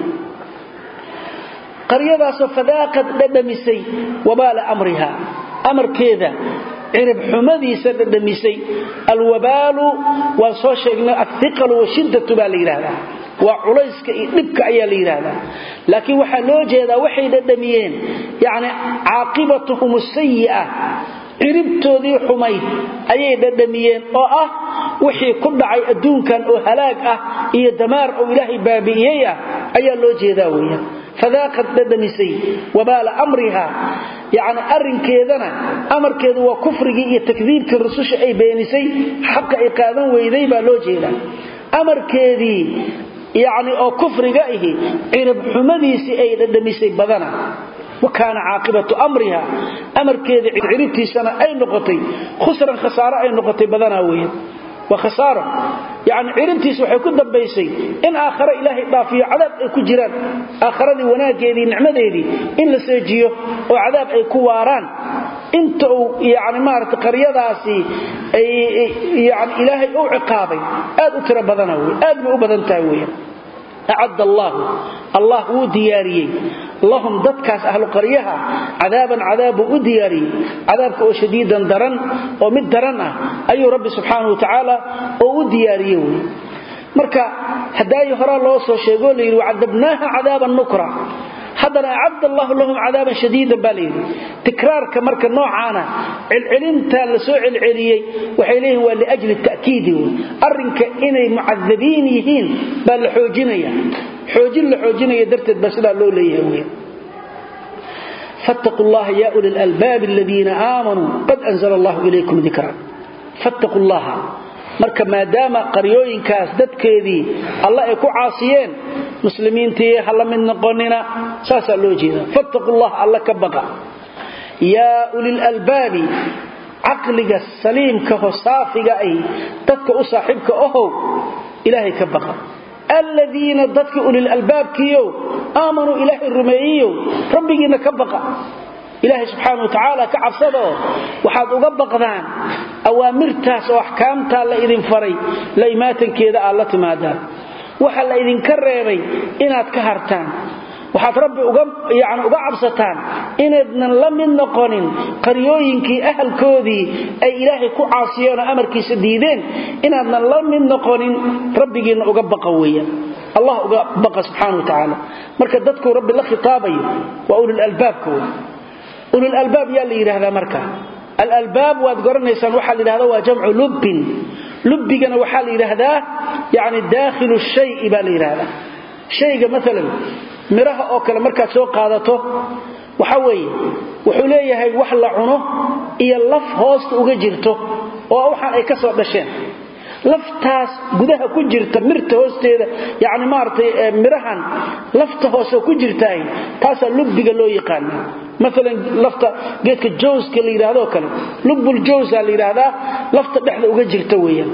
قريبا فذاقت لدمسي وبال أمرها أمر كذا cirib xumadiisa dadamisay alwabalu wa soo sheegnay athiqal wa shiddatu baa la yiraahdaa wa culayska iyo dhibka ayaa la yiraahdaa laakiin waxa loo jeedaa waxay dadamiyeen yaani aaqibatuhum sayyi'ah ciribtoodii xumay ayay dadamiyeen oo ah wixii ku dhacay adduunkan oo halaag ah iyo damaar oo ilaahay baabi'iyay ayaa loo jeedaa weeyaan فذاقت ددمسي وبال امرها يعني ارنكيدنا امركيده waa kufrigi iyo takdiibka rususha ay beenisay xaq ay qaadan weyday baa loo jeedaa amarkeedii يعني oo kufriga ahi cirib xumadiisi ay dadamisay badana وكان عاقبة أمرها أمر كذا عربتي سنة أي نقطي خسرا خسارة أي نقطي بدنا وين وخسارة يعني عربتي سوحي كدب بيسي إن آخر إلهي ضافية عذاب أي كجران آخر ذي وناك يدي نعمة يدي إن لسيجيه وعذاب أي كواران انتو يعني مارت قريضاسي يعني إلهي أو عقابي آد أترى بدنا وين آد مو بدن تاوين أعد الله الله هو دياري اللهم ددكاس أهل قريها عذابا عذاب ودياري عذابك شديدا درن ومد درن أي رب سبحانه وتعالى ودياري marka haday hore loo soo sheego leeyahay wacadabnaaha cadaaban nukra haddana acadda allahu lahum cadaaban shadiidan baa layidhi tikraarka marka noocaana celcelintaa la soo celceliyey waxay leeyihin waa liajli ta'kiidi wey arrinka inay mucadabiin yihiin baa la xoojinaya xoojin la xoojinaya darteed baa sidaa loo leeyahay wey فاتقوا الله يا أولي الألباب الذين آمنوا قد أنزل الله إليكم ذكرا فاتقوا الله marka maadaama qaryooyinkaas dadkeedii Allah ay ku caasiyeen muslimiintii hala mid noqonina saasa loo jeeda fattaqullah alla ka baqa ya ulil albabi aqliga saliimka hosaafiga ay dadka u saaxibka ahow ilaahay ka baqa alladina dadka ulil albabkiyo aamanu ilaahi rumeeyo rabbigina ka baqa ilaahi subhanahu wa ta'ala ka cabsado waxaad uga baqdaan awaamirtaas oo ahkaamta la idin faray laymatankeeda alla timaadaan waxa la idin ka reebay inaad ka hartaan waxaad rabbi uga yaani uga cabsataan inaadnan la mid noqonin qaryooyinkii ahalkoodii ay ilaahay ku caasiyeen oo amarkiisa diideen inaadnan la mid noqonin rabbigiina uga baqa weeyaan allah uga baqa subhanahu wa ta'ala marka dadku rabbi la khitaabayo wa ulul albaabku ulul albaab yaa la yiraahdaa marka al albaab waad garanaysan waxa la yiraahdaa waa jamcu lubbin lubbigana waxa la yiraahdaa yaani daakhilu shay baa la yiraahdaa shayga midalan miraha oo kale marka soo qaadato waxa weeye wuxuu leeyahay wax la cuno iyo laf hoosta uga jirto oo waxa ay ka soo dhasheen laftaas gudaha ku jirta mirta hoosteeda yaani maartay mirahan lafta hoose ku jirtay taas lubbiga loo yaqaan مثلا lafta geedka jooska la yiraahdo kale lubbul joosa la yiraahdaa lafta dhexda uga jirta weeyaan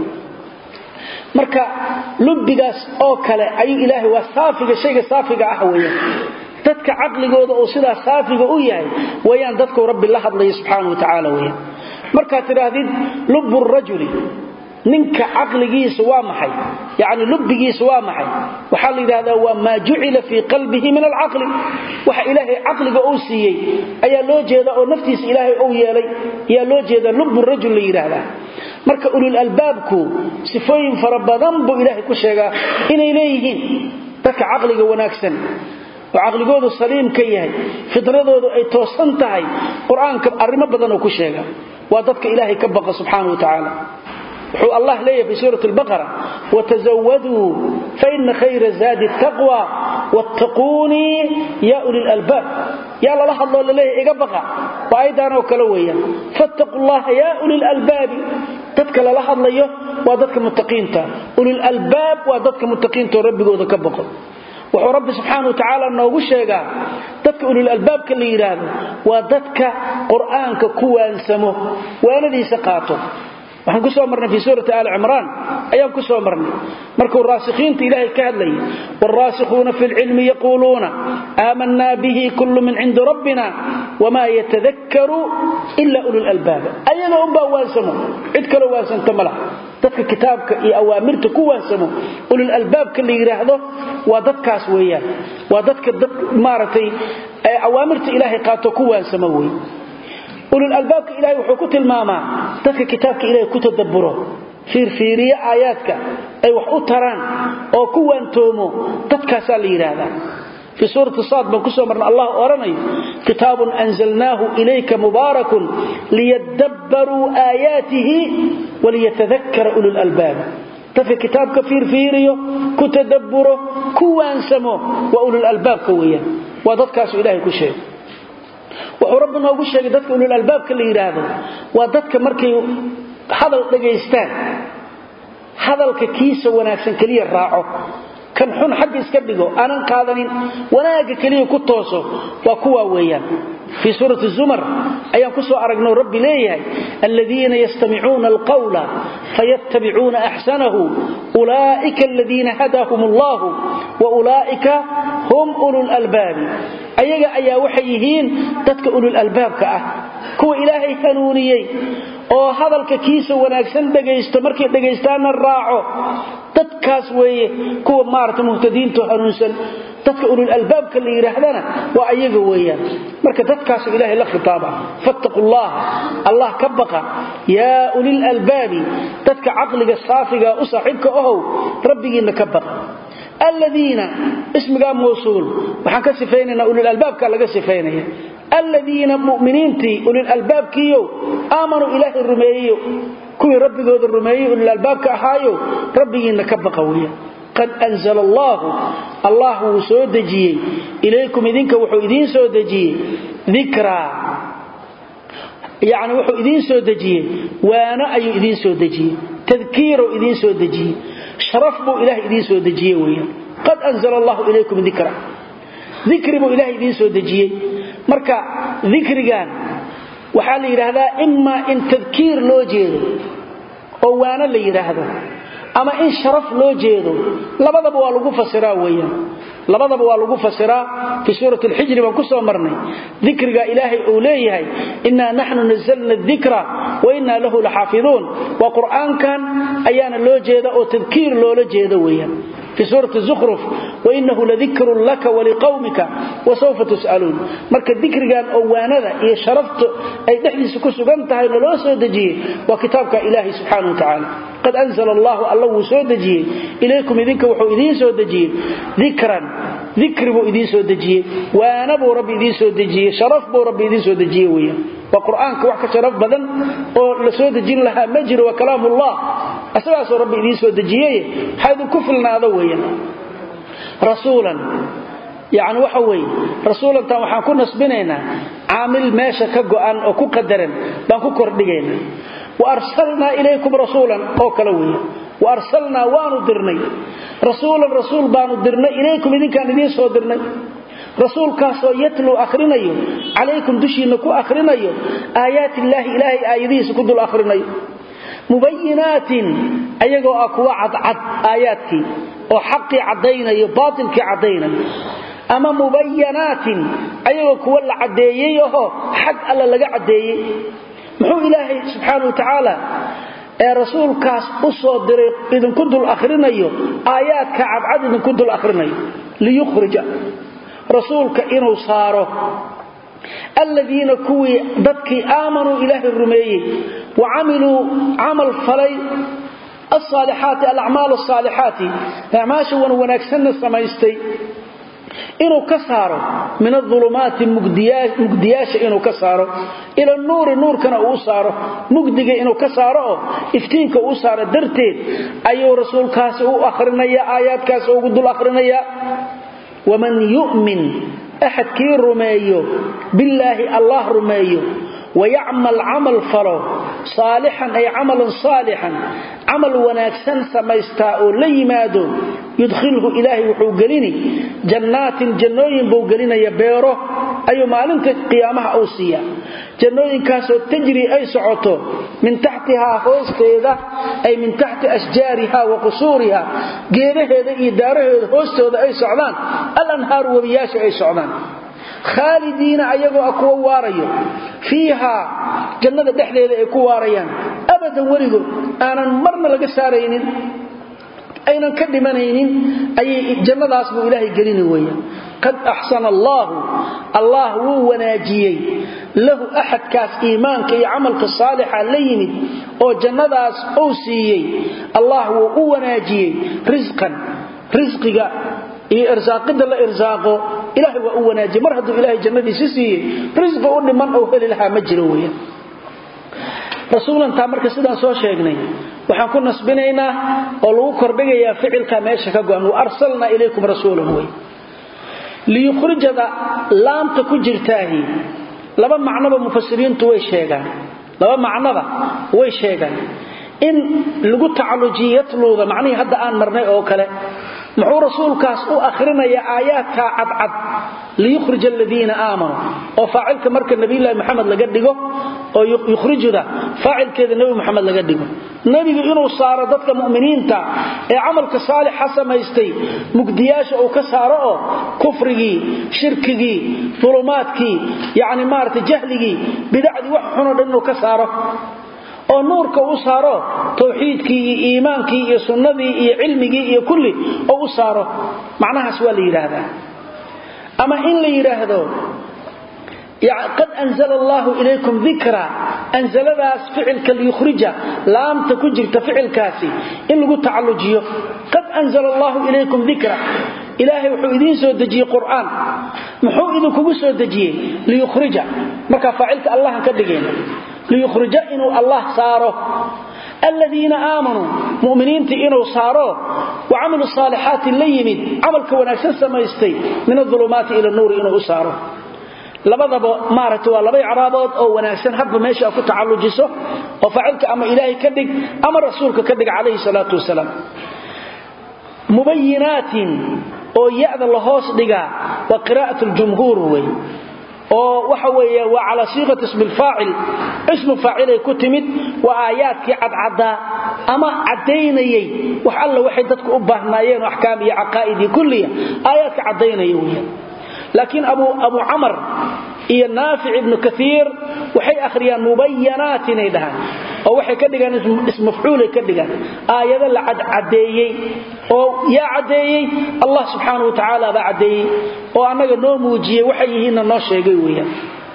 marka lubbigaas oo kale ay ilaahay waa saafiga shayga saafiga ah weeyaan dadka aqligooda oo sida saafiga u yahay weeyaan dadku rabbi la hadlay subhanahu wa ta'ala weeyaan marka tiraadid lubbur rajuli ninka aqligiisa waa maxay yaani lubbigiisa waa maxay waxa la yiraahdaa waa ma ju'ila fi qalbihi min al-aql waxa ilaahay aqliga uu siiyay ayaa loo jeeda oo naftiisa ilaahay uu yeelay ayaa loo jeeda lubbur rajul la yiraahdaa marka ulul albaabku sifooyin farabadan buu ilaahay ku sheegaa inay leeyihiin dadka aqliga wanaagsan oo aqligoodu saliim ka yahay fidradoodu ay toosan tahay quraanka arrimo badan oo ku sheega waa dadka ilaahay ka baqa subhanahu wa ta'ala وحو الله ليه في سورة البقرة وتزودوا فإن خير زاد التقوى واتقوني يا أولي الألباب يا الله الله ليه إقبقى وأيضاً وكلويا فاتقوا الله يا أولي الألباب تذكر الله الله وذاتك متقين أولي الألباب وذاتك متقين ربي قوذك بقى وحو رب سبحانه وتعالى أنه وشيغا ددك أولي الألباب كاللي يراده وددك قرآنك كوان سمه وانا دي سقاطه waxaan ku soo marnay fi suurati al imran ayaan ku soo marnay markuu raasixiinta ilaahay ka hadlay waraasikhuna fil ilmi yaquluna amanna bihi kullu min 'inda rabbina wama yatadhakkaru illa ulul albab ayana umba waasamo cid kale waasanta mala dadka kitaabka iyo awaamirta ku waasamo ulul albab kale yiraahdo waa dadkaas weeyaan waa dadka dad maaratay awaamirta ilaahay qaato ku waasamo weey ulul albaabka ilaahay wuxuu ku tilmaamaa dadka kitaabka ilaahay ku tadabburo fiir fiiriya aayaadka ay wax u taraan oo ku waantoomo dadkaas la yiraahdaa fi suurati saad ban ku soo marna allah oranayo kitaabun anzalnahu ilayka mubarakun liyadabbaru ayatihi wa liyatadhakkara ulul albab dadka kitaabka fiir fiiriyo ku tadabburo ku waansamo wa ulul albaabka weeyaan waa dadkaas ilaahay ku sheegay wuxuu rabbina ugu sheegay dadka ulul albaabka la yiraahdo waa dadka markay hadal dhageystaan hadalka kiisa wanaagsan kaliya raaco kan xun xaq iska dhigo aanan qaadanin wanaaga kaliya ku tooso waa kuwa weeyaan في سورة الزمر أيام كسوا أرقنا رب ليه الذين يستمعون القول فيتبعون أحسنه أولئك الذين هداهم الله وأولئك هم أولو الألباب أيها أيها وحيهين تتك أولو الألباب كأه كو إلهي هنونيي oo hadalka kiisa wanaagsan dhageysto markay dhageystaan raaco dadkaas way kuwa maarta muhtadiinto hanuunsan dadka ulul albaabka la yiraahdana waa ayaga weeyaan marka dadkaas ilaahay la khitaaba fattaqullah allah kabaqa ya ulul albaabi dadka aqliga saafiga u saaxibka oo rabbigiina kabaqa الذين اسمها موصول وحن كسفيننا أولي الألباب كان لغا سفينيا الذين مؤمنين تي أولي الألباب كيو آمنوا إله الرميي كوي ربي قود الرميي أولي الألباب كأحايو ربي إنك بقوية قد أنزل الله الله سودجي إليكم إذنك وحو إذين سودجي ذكرى يعني وحو إذين سودجي وانا أي إذين سودجي تذكير إذين سودجي شرف بو إله إذين سودجي ويا قد أنزل الله إليكم ذكرى ذكر بو إله إذين سودجي مركا ذكر كان وحال يرهدا إما إن تذكير لو جيدو أو وانا اللي يرهدا أما إن شرف لو جيدو لبدا بوا لغو فسرا ويا لبدا بوا لغو فسرا في سورة الحجر وكسو مرني ذكر إلهي أوليه إنا نحن نزلنا الذكر وإنا له لحافظون وقرآن كان أيانا لو جيدا أو تذكير لو لجيدا ويا في سورة الزخرف وإنه لذكر لك ولقومك وسوف تسألون مركا الذكر كان أوانا إيه شرفت أي نحن سكسوغانتها إلا لو سودجيه وكتابك إلهي سبحانه وتعالى قد أنزل الله الله سودجيه إليكم إذنك وحو إذين سودجيه ذكرا ذكر بو إذين سودجيه وانا بو ربي إذين سودجيه شرف بو ربي إذين سودجيه ويا وقرآنك وحكا شرف بدن ولسودجين لها مجر وكلام الله أسواس ربي إذين سودجيه حيث كفلنا هذا ويا رسولا يعني وحوي رسولا تا waxaan ku nasbinayna aamil meesha ka go'an oo ku qadaran baan ku kordhigayna wa arsalna ilaykum rasulan oo kala weeyo wa arsalna waanu dirnay rasulan rasul baanu dirnay ilaykum idinkaan idin soo dirnay rasuulkaas oo yatlu akhrinayo alaykum dushiina ku akhrinayo aayati illaahi ilaahi aayadihiisa ku dul akhrinayo mubayyinatin ayagoo aqwa cad cad aayadki oo xaqi cadaynayo baatilki cadaynayo ama mubayyinatin ayagoo kuwa la cadeeyay oo xaq alla laga cadeeyay muxuu ilaahay subhanahu wa ta'ala ee rasuulkaas u soo diray idin ku dul akhrinayo aayadka cad cad idin ku dul akhrinayo li yukhrija rasuulka inuu saaro الذين كوي ضدكي آمنوا إله الرميي وعملوا عمل فلي الصالحات الأعمال الصالحات فعماش ونكسن السمايستي إنه كساره من الظلمات مقدياش إنه كساره إلى النور النور كان أوساره مقدق إنه كساره افتينك أوساره درتين أيها رسول كاسه أخرنيا آيات كاسه قد الأخرنيا ومن يؤمن أحد كي رميه بالله الله رميه ويعمل عمل فلو صالحا أي عمل صالحا عمل وناكسن سميستاء ليمادو يدخله إلهي وحوقليني جنات جنوين بوقلين يبيره أي مالنك قيامها أوسيا جنوين كاسو تجري أي سعوته من تحتها هوستيدا أي من تحت أشجارها وقصورها قيره هذا إداره هوستيدا أي سعودان الأنهار وبياش أي سعودان خالدين أيغو أكو واريو فيها جنة دحليده أي كو واريان أبدا وريغو أنا مرنا لغا سارينين أينا كدمانينين أي جنة أصبو إلهي قليني ويا قد أحسن الله الله هو وناجيي له أحد كاس إيمان كي عملك الصالح الليمد أو جنة أوسيي الله هو وناجيي رزقا رزقك إيه إرزاقنا لا إرزاقه إلهي وأوناجي مرهد إلهي جنة سيسي رزق أولي من أوهل لها مجروية رسولا تامرك سيدا سوى شيئا وحن كنا سبنينا ولو كربك يا فعل كما يشكك وأرسلنا إليكم رسولا هو ليخرج ذا لام تكون جرتاهي لما معنى مفسرين توي شيئا لما معنى وي شيئا إن لقو تعالجي يطلو ذا معني هذا آن مرني أو كلا محو رسولكاس او اخرنيا اياتك عد ليخرج الذين امنوا او فاعلك marka nabi ilaahi maxamed laga dhigo oo yukhrijada faacilkeeda nabi maxamed laga dhigo nabiga inuu saaro dadka muuminiinta ee amalka saalix samaystay mugdiyaasha oo ka saaro oo kufrigi shirkigi dhulumaadki yaani maarta jahligi bidacdi wax xun oo dhan oo ka saaro oo nuurka u saaro tawxiidkii iyo iimaankii iyo sunnadii iyo cilmigii iyo kulli oo u saaro macnahaas waa la yiraahdaa ama in la yiraahdo ya qad anzala Allahu ilaykum dhikra anzaladaas ficilka li yukhrija laamta ku jirta ficilkaasi in lagu tacallujiyo qad anzala Allahu ilaykum dhikra ilaahi wuxuu idin soo dejiyay qur'aan muxuu idin kugu soo dejiyay liyukhrija marka faa'ilka allah ka dhigeen liyukhrija inuu allah saaro الذين آمنوا مؤمنين إنه صاروا وعملوا الصالحات اللي يمد عمل كوناكسن سمايستي من الظلمات إلى النور إنه صاروا لبضب مارتوا لبي عرابات أو وناكسن حب ماشي أو كتعلجسه وفعلك أما إلهي كدق أما رسولك كدق عليه الصلاة والسلام مبينات أو يأذى الله صدقا وقراءة الجمهور هو oo waxa weeye waa ala siiqat ism al-fa'il ism fa'il ay ku timid waa aayaadkii cadcada ama cadeynayay wax alla waxay dadku u baahnaayeen ahkaam iyo aqaaidi kulliya aayaadka cadeynayay weeye laakiin abu abu amr iyo naafi ibn kathir waxay akhriyaan mubayyanatin ay dhahan oo waxay ka dhigaan ism maf'uul ay ka dhigaan aayada la cadeeyay oo yaa cadeeyay Allah subhanahu wa ta'ala ba cadeeyay oo anaga noo muujiyay waxay yihiin noo sheegay weeyaan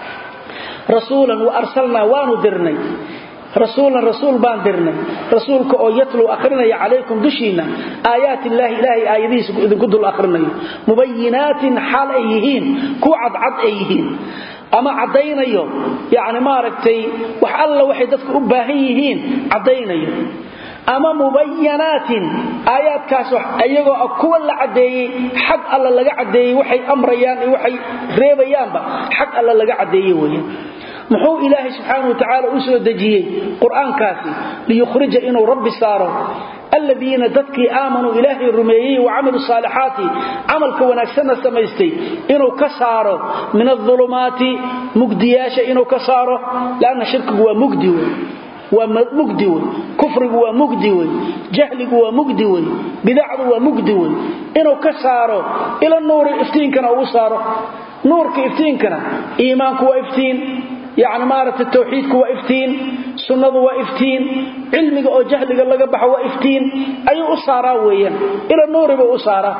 rasuulan wa arsalna wa nudirnay rasuulan rasuul baan dirnay rasuulka oo yatlu akhrinaya calaykum dushina aayat illahi ilahi aayadihiisa idinku dul akhrinayo mubayyinatin hal ayhiin ku cad cad ayhiin ama cadeynayo yaani maaragtay wax alla waxay dadku u baahan yihiin cadeynayo ama mubayyanatin aayadkaas ayagoo kuwa la cadeeyay xaq alla laga cadeeyay waxay amrayaan iyo waxay reebayaanba xaq alla laga cadeeyay weeyaan muxuu ilaahi subhanahu wa ta'ala u soo dejiyay quraankaasi liyukhrija inuu rabbi saaro alladina dadkii aamanu ilaahi rumeeyay wa amalu salihati amalka wanaagsan samaystay inuu ka saaro min adh-dhulumati mugdiyaasha inuu ka saaro laana shirkigu waa mugdi ومجدي كفر ومجدي جهل ومجدي بدعه ومجدي انه كساره الى النور افتين كان او ساره نورك افتين كان ايمانك وافتين يعني مارة التوحيد وافتين سنه وافتين علمك او جهلك لغا بخ وافتين اي اساره ويان الى النور باساره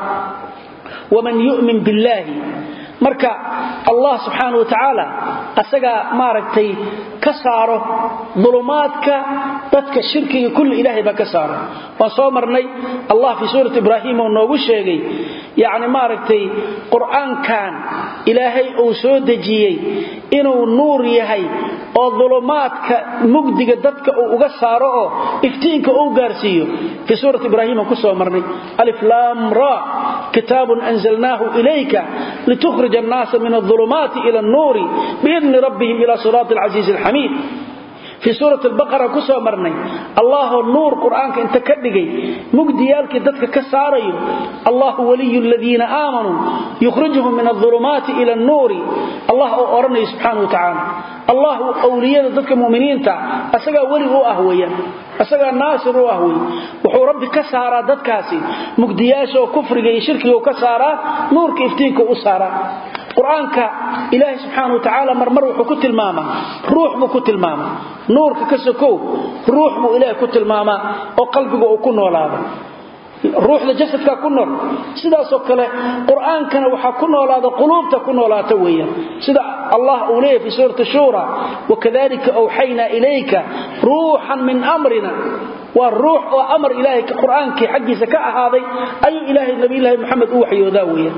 ومن يؤمن بالله marka Allah subhanahu wa ta'ala asaga maaragtay ka saaro dhulumaadka dadka shirkiga kulli ilaahay ba ka saaro wa soo marnay Allah fi suurat Ibrahim oo noogu sheegay yaani maaragtay quraankan ilaahay uu soo dejiyay inuu nuur yahay oo dhulumaadka mugdiga dadka uu uga saaro oo iftiinka uu gaarsiiyo fi suurat Ibrahim ku soo marnay alif lam ra kitabun anzalnahu ilayka litukhrij الناس من الظلمات إلى النور بإذن ربهم إلى صراط العزيز الحميد في سورة البقرة كسو مرني الله النور قرآنك انت كدغي مجديالك ددك كساريو الله ولي الذين آمنوا يخرجهم من الظلمات إلى النور الله أورني سبحانه وتعالى الله أولياء ددك مؤمنين تا أسغا ولي هو أهويا أسغا ناصر هو أهوي وحو ربي كسارا ددكاسي مجدياشو كفرغي شركي وكسارا نورك افتينك أسارا قرآنك إلهي سبحانه وتعالى مرمر وحو كتل ماما روح مو كتل ماما نورك كسكو روح مو إلهي كتل ماما وقلبك وكن ولادا روح لجسدك كن سيدا سوكله قرآن كان وحا كن ولادا قلوبك كن ولادا ويا سيدا الله أوليه في سورة الشورى وكذلك أوحينا إليك روحا من أمرنا والروح وأمر إلهي كقرآنك حقي سكاء هذا أي إلهي النبي الله محمد أوحي وذاوية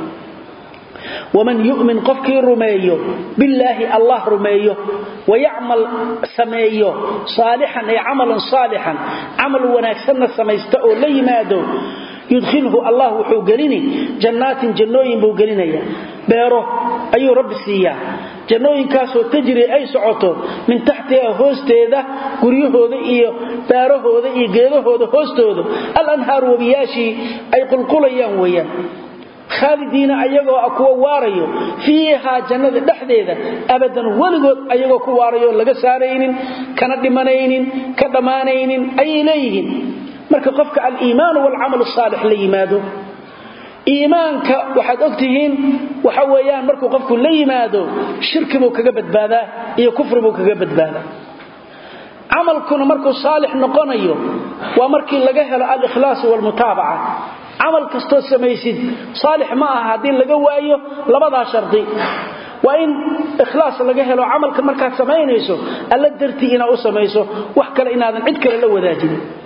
ومن يؤمن قفك رميه بالله الله رميه ويعمل سميه صالحا أي عملا صالحا عمل وناكسن سميستأو ليمادو يدخله الله وحوقلني جنات جنوين بوقلنيا بيره أي رب السياح جنوين كاسو تجري أي سعوته من تحتها هوستيده قريهوده إيه بيرهوده إيه قيدهوده هوستوده الأنهار وبياشي أي قلقليا ويا خالدين ايغو اكو واريو فيها جنة دحديده ابدا ولغود ايغو كو واريو laga saareynin kana dhimanaynin ka dhamaanaynin ay leeyihiin marka qofka al-iimaan wal amal salih la yimaado iimaanka waxaad ogtihiin waxa weeyaan markuu qofku la yimaado shirkigu kaga badbaadaa iyo kufrigu kaga badbaadaa amalkuna markuu salih noqonayo waa markii laga helo al-ikhlaas wal mutaaba'a عمل كستو سميسيد صالح معها هذه لغا وايو لبدا شرطي وان اخلاص لغا هلو عملك marka sameeynayso alla darti ina u sameeyso wax kale inaadan cid kale la wadaajin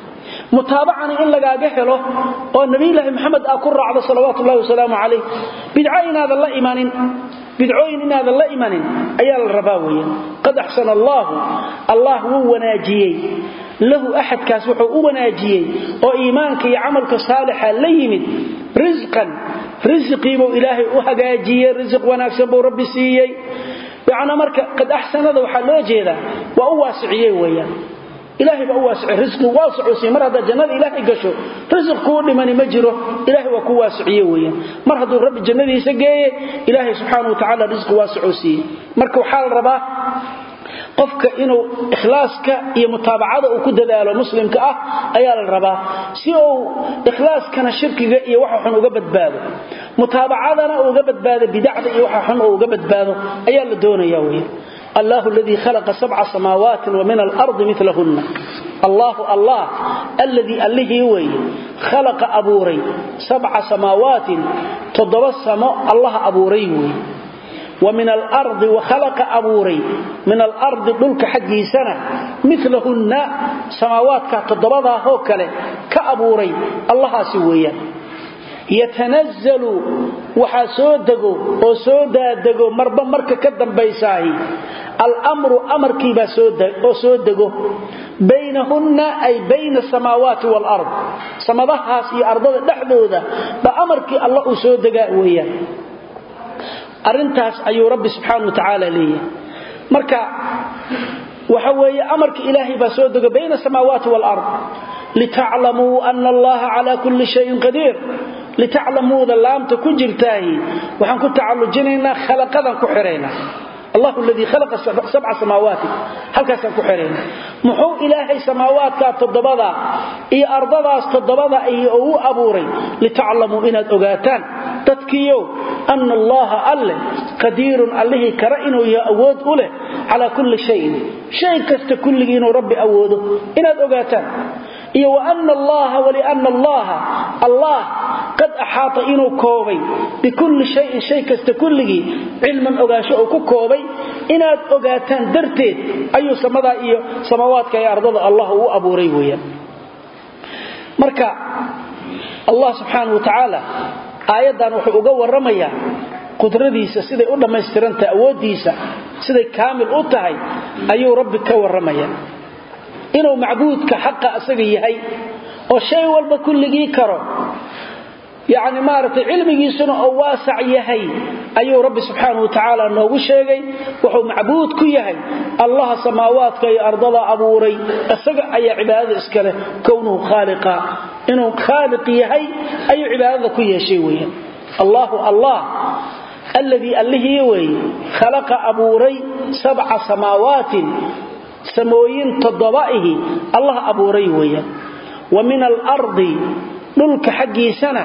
mutaabacana in lagaaga helo oo nabi ilaahi maxamed aa ku raacdo salawaatu ullaahi wasalaamu calayh bidca inaada la imanin bidcooyin inaada la imanin ayaa la rabaa weeyaan qad ahsana allah allah wuu wanaajiyay lahu ahadkaas wuxuu u wanaajiyay oo iimaanka iyo amalka saalixa la yimid rizqan rizqiibu ilaahi u hagaajiyay rizq wanaagsan buu rabbi siiyay yaana marka qad ahsanada waxa loo jeedaa waa u waasiciyay weeyaan ilaahi baa u waasicay rizqu waasicu si mar hada jannada ilaahi gasho rizqku dhimani ma jiro ilaahi waa ku waasiciyay weeyaan mar haduu rabbi jannadiisa geeyay ilaahi subhanahu wa ta'ala rizqu waasicu si marka waxa la rabaa qofka inuu ikhlaaska iyo mutaabacada uu ku dadaalo muslimka ah ayaa la rabaa si uu ikhlaaskana shirkiga iyo waxa xun uga badbaado mutaabacadana uga badbaado bidacda iyo waxa xun uga badbaado ayaa la doonayaa weeyaan الله الذي خلق سبع سماوات ومن الأرض مثلهن الله الله الذي أله وي خلق أبوري سبع سماوات تضبسم الله أبوري وي ومن الأرض وخلق أبوري من الأرض دلك حقي سنة مثلهن سماوات كتضبضها هوكله كأبوري الله سويا يتنزل وحسودغو وسودادغو مربا مركه كدنبيساهي الامر امركي با سودغو بينهن اي بين السماوات والارض سمدهاس iyo ardada dhaxdooda ba amarkii Allah uu soo dagaa weeyaan arintaas ayuu rabbi subhanahu wa ta'ala leeyahay marka waxa weeye amarkii ilaahi ba soo dagaa bayna samaawaati wal ard lita'lamu anna Allah ala kulli shay'in qadir لتعلموا ذلامت كجرتاهي وحن كنت تعلجنينا خلقنا كحرينا الله الذي خلق سبع سماوات هل كان كحرينا محو إلهي سماوات كتضبضا إي أرضضا استضبضا إي أو أبوري لتعلموا إن الأغاتان تتكيو أن الله أله قدير أله كرئنه يا أود أله على كل شيء شيء كست كل إنه ربي أوده إن الأغاتان إيه وأن الله ولأن الله الله قد أحاط إنه كوبي بكل شيء شيء كستكله علما أغاشئ كوبي إناد أغاتان درتين أي سمدا إيه سماواتك يا أرض الله أبو ريويا مركا الله سبحانه وتعالى آيادا وحو أغوى الرمية قدرديسة سيدي أولا ما يسترنت أوديسة سيدي كامل أوتهي أيو ربك كوى الرمية إنه معبودك حق أسقي هي وشيء والبا كلغي كرو يعني مارت علمي سنه او واسع يحي ايو رب سبحانه وتعالى نوغو شيغي وحو معبود كو يحي الله سماواتك يا ارضا ابوري اسغا اي عباده اسكله كونه خالقا انه خالق يحي اي عباده كو يشي ويه الله الله الذي الله وي خلق ابوري سبع سماوات سموين تضبائه الله ابوري ويه ومن الارض دلك حقي سنه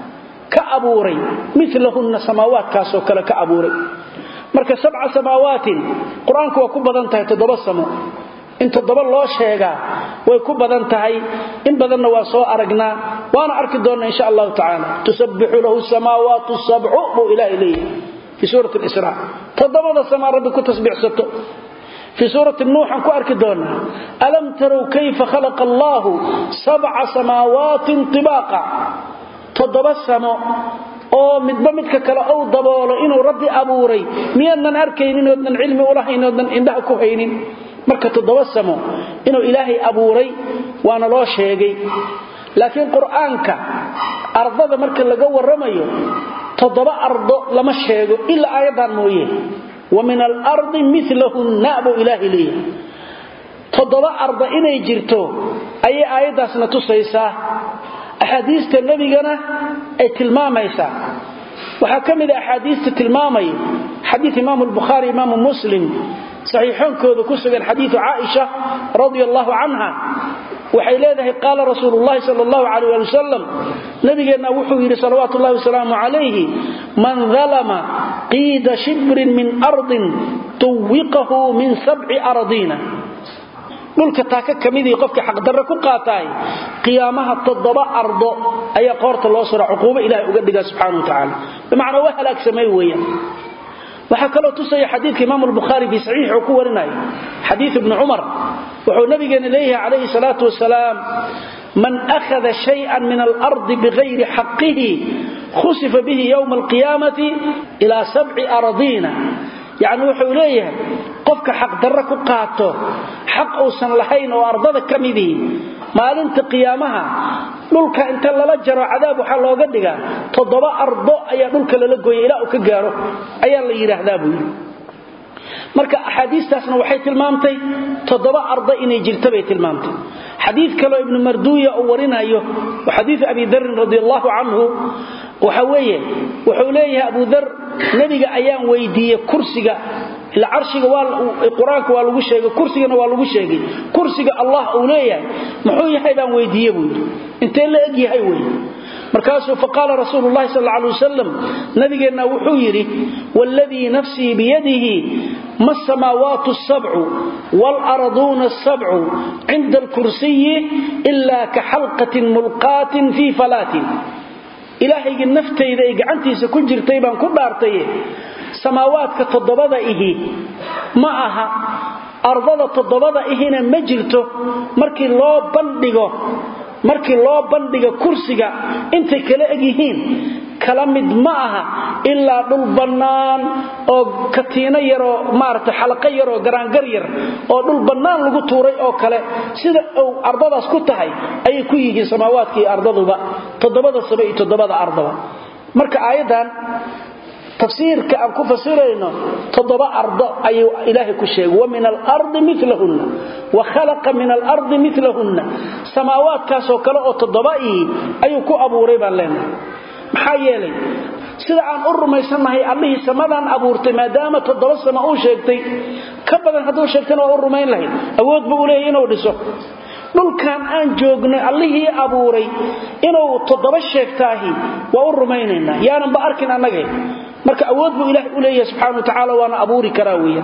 كأبوري مثلهن سماوات كاسو كلا كأبوري marka sab'a samaawatin quraanku waa ku badan tahay toddoba samo in toddoba loo sheega way ku badan tahay in badanna waa soo aragnaa waana arki doonaa insha Allah ta'ala tusabbihu lahu samawati sab'u wa ila ilayhi fi surati al-isra toddobada samaa rabbi ku tasbiixsato في سورة النوح ku arki doonaa alam taru kayfa khalaqa Allah sab'a samawati tibaqa toddoba samo oo midba midka kale oo daboolo inuu rabbi abuuray miyanan arkaynin oo dan cilmi u lahayn oo dan indhaha ku haynin marka toddoba samo inuu ilaahay abuuray waana loo sheegay laakiin quraanka ardada marka laga waramayo toddoba ardo lama sheego illa aayadan mooyee ومن الأرض مثلهن أبو إله ليه تضبع أرض إني جرتو أي آيات سنة سيسا أحاديث النبي جنا تلمامة يسا وحكم إذا أحاديث تلمامة حديث إمام البخاري إمام مسلم صحيحون كذا كسر حديث عائشة رضي الله عنها وحيلاده قال رسول الله صلى الله عليه وسلم نبينا وحي صلوات الله وسلامه عليه من ظلم قيد شبر من أرض طوقه من سبع أرضين dhulka taaka kamidii qofka xaq darro ku qaatay qiyaamaha toddoba ardo ayaa qoorta loo soo cuquubo ilaahay uga dhiga subhanahu wa ta'ala bimaana waa halaag sameey weeyaan waxa kale oo tusay xadiidka Imam al-Bukhari bi sahih ku warinay xadiid ibn Umar wuxuu nabigeena leeyahay alayhi salatu wasalaam man akhadha shay'an min al-ardi bighayri haqqihi khusifa bihi yawm al-qiyamati ila sab'i aradina yani wuxuu leeyahay qofka xaq darro ku qaato xaq uusan lahayn oo ardada kamidii maalinta qiyaamaha dhulka inta lala jaro cadaab waxa looga dhigaa toddoba ardo ayaa dhulka lala gooyay ilaa uu ka gaaro ayaa la yiraahdaa buu marka ahadiistaasna waxay tilmaamtay toddoba ardo inay jirto bay tilmaamtay xadiis kale ibn marduya oo warinayo wa xadiis abi dharr radiyallahu anhu waxa weeye wuxuu leeyahay abu dharr nabiga ayaan weydiiyay kursiga ila arshiga waa quraanka waa lagu sheegay kursigana waa lagu sheegay kursiga allah uu leeyahay muxuu yahay baan weydiiyay buu intee la eg yahay weey markaasuu faqala rasuulullaahi sallallahu alayhi wasallam nabigeena wuxuu yiri walladhi nafsi biyadihi mas samawati as-sab'u wal arduna as-sab'u 'inda al-kursiyyi illa ka halqatin mulqatin fi falatin ilaahiga naftayda ay gacantiisa ku jirtay baan ku dhaartay samaawaadka toddobada ihi ma aha ardada toddobada ihina ma jirto markii loo bandhigo markii loo bandhigo kursiga intay kala egyihiin kala mid ma aha illa dhul banaan oo katiina yaro maarta xalqa yaro garaangar yar oo dhul banaan lagu tuuray oo kale sida uu ardadaas ku tahay ay ku yihiin samaawaadkii ardaduba toddobada saba iyo toddobada ardaba marka aayadan tafsiirka aan ku fasirayno toddoba ardo ayuu ilaahay ku sheegay wa min al-ardi mithlahunna wa khalaqa min al-ardi mithlahunna samaawaadkaas oo kale oo toddoba ayuu ku abuuray baan leenahay maxaa yeelay sida aan u rumaysanahay Allahi samadan abuurtay maadaama toddoba sama uu sheegtay ka badan haduu sheegtana oo rumayn lahayd awood buu leeyahay inuu dhiso dhulkan aan joognay Allahi abuuray inuu toddoba sheegtaahi waa u rumaynaynaa yaanan ba arkin annaga marka awood buu ilaahay u leeyahay subhanahu wa ta'ala waana abuuri karaa weeyaa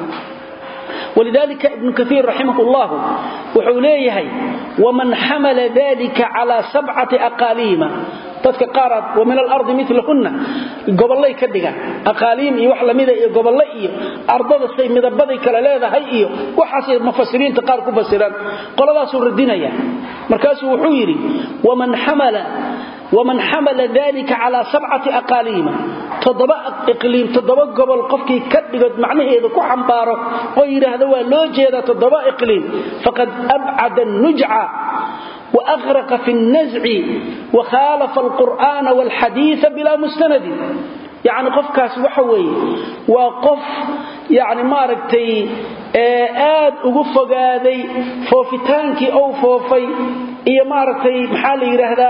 ولذلك ابن كثير رحمه الله وحوليه ومن حمل ذلك على سبعة أقاليم dadka qaarad wa min al-ard mithlahunna gobolay ka dhigan aqaaliim iyo wax lamida iyo gobolay iyo ardada say midabaday kala leedahay iyo waxaas mufassiriinta qaar ku fasiran qoladaas uu radinaya markaas wuxuu yiri waman hamala waman hamala dhalika ala sab'ati aqaaliim toddoba iqliim toddoba gobol qofkii ka dhigad macnaheedu ku xambaaro oo yiraahdo waa loo jeeda toddoba iqliim faqad ab'ada an-nuj'a وأغرق في النزع وخالف القرآن والحديث بلا مستند يعني قف كاس وحوي وقف يعني ماركتي آد وقف قادي فوفتانكي أو فوفي إيا ماركتي محالي رهدا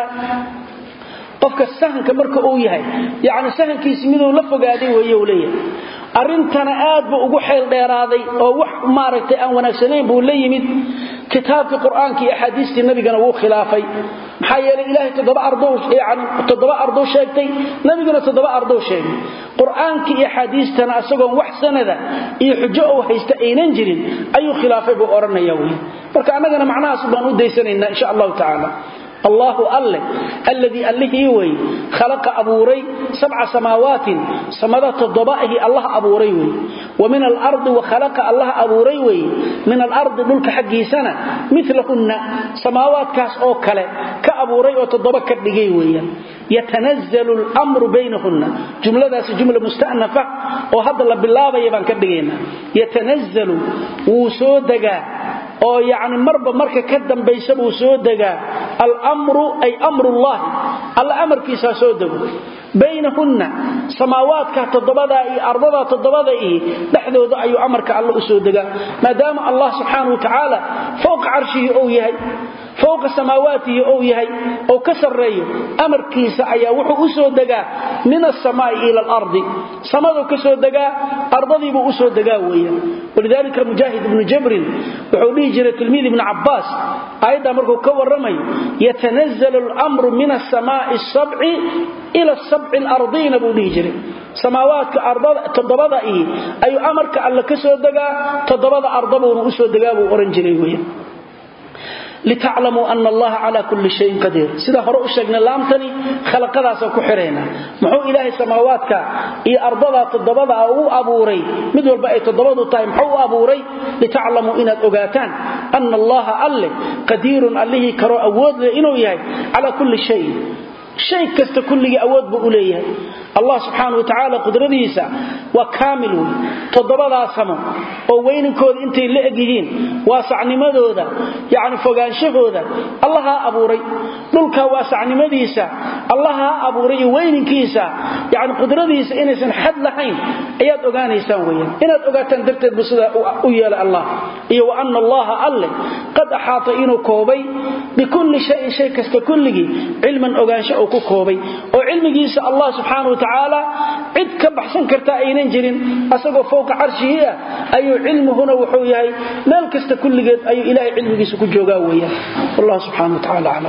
قف كالسهن كمرك أويهي يعني سهن كيسمينه لفقادي ويوليه arintana aad buu ugu xeel dheeraaday oo wax maaragtay aan wanaagsaneyn buu la yimid kitaabka quraanka iyo xadiiska nabigana wuu khilaafay maxaa yeelay ilaahay toddoba ardo yani toddoba ardo sheegtay nabiguna toddoba ardo sheegay quraanka iyo xadiistana asagoo wax sanada iyo xujo oo haysta aynan jirin ayuu khilaafay buu oranayaa weey marka anagana macnahaas baan u deysanaynaa insha Allah ta'ala الله الله الذي الله وي خلق أبوري سبع سماوات سمدات الضبائه الله أبوري وي ومن الأرض وخلق الله أبوري وي من الأرض دلك حقي سنة مثلهن سماوات كاس أوكلا كأبوري وتضبك الدقي وي يتنزل الأمر بينهن جملة ذات جملة مستأنفة وهذا الله بالله يبان كدقينا يتنزل وسودقا oo yaani marba marka ka dambaysa uu soo dagaa al-amru ay amrullah alla amarkiisa soo dago baynahunna samaawaadka todobada iyo ardada todobada iyo dhaxdooda ayuu amarka alla u soo dagaa maadaama allah subhanahu wa ta'ala fawqa arshihi oo yahay fawqa samaawaatihi oo yahay oo ka sareeyo amarkiisa ayaa wuxuu u soo dagaa min as-samaa'i ila al-ardi samadu ka soo dagaa ardadiibu u soo dagaa weeyaan ولذلك مجاهد بن جبر وحو جرى تلميذ ابن عباس ايضا مركو كورمي يتنزل الامر من السماء السبع الى السبع الارضين ابو ديجري سماوات ارض تضبدا اي اي امرك الله كسو دغا تضبدا ارضبو سو دغا بو اورن جيري ويه litaclamuu ana allaha cala kulli shayin qadiir sida hore u sheegnay laamtani khalaqadaasoo ku xirayna muxuu ilaahay samaawaadka iyo ardada toddobada uu abuuray mid walba ay toddobadu tahay muxuu abuuray litaclamuu inaad ogaataan ana allaha alle qadiirun allihi karo awood leh inuu yahay cala kulli shay shay kasta kulliga awood buu leeyahay Allah subhanahu wa ta'ala qudradiisa waa kaamil toddobada samo oo weyninkooda intay la egyihiin waasacnimadooda yaani fogaanshahooda Allah abuuray dhulka waasacnimadiisa Allah abuuray weyninkiisa yaani qudradiisa inaysan xad lahayn ayaad ogaanaysaan weeyaan inaad ogaataan darteed busada u yeela Allah iyo wa anna Allah alle qad ahata inuu koobay bikulli shay shay kasta kulligi ilman ogaansho oo ku koobay oo cilmigiisa Allah subhanahu تعالى عد كبحسن كرتا اينن جيرين اسغو فوق عرشه ايو علمهنا وحو يahay meel kasta kulligeed ayu ilaahay cilmigiisa ku joogaa weeyaan Allah subhanahu wa ta'ala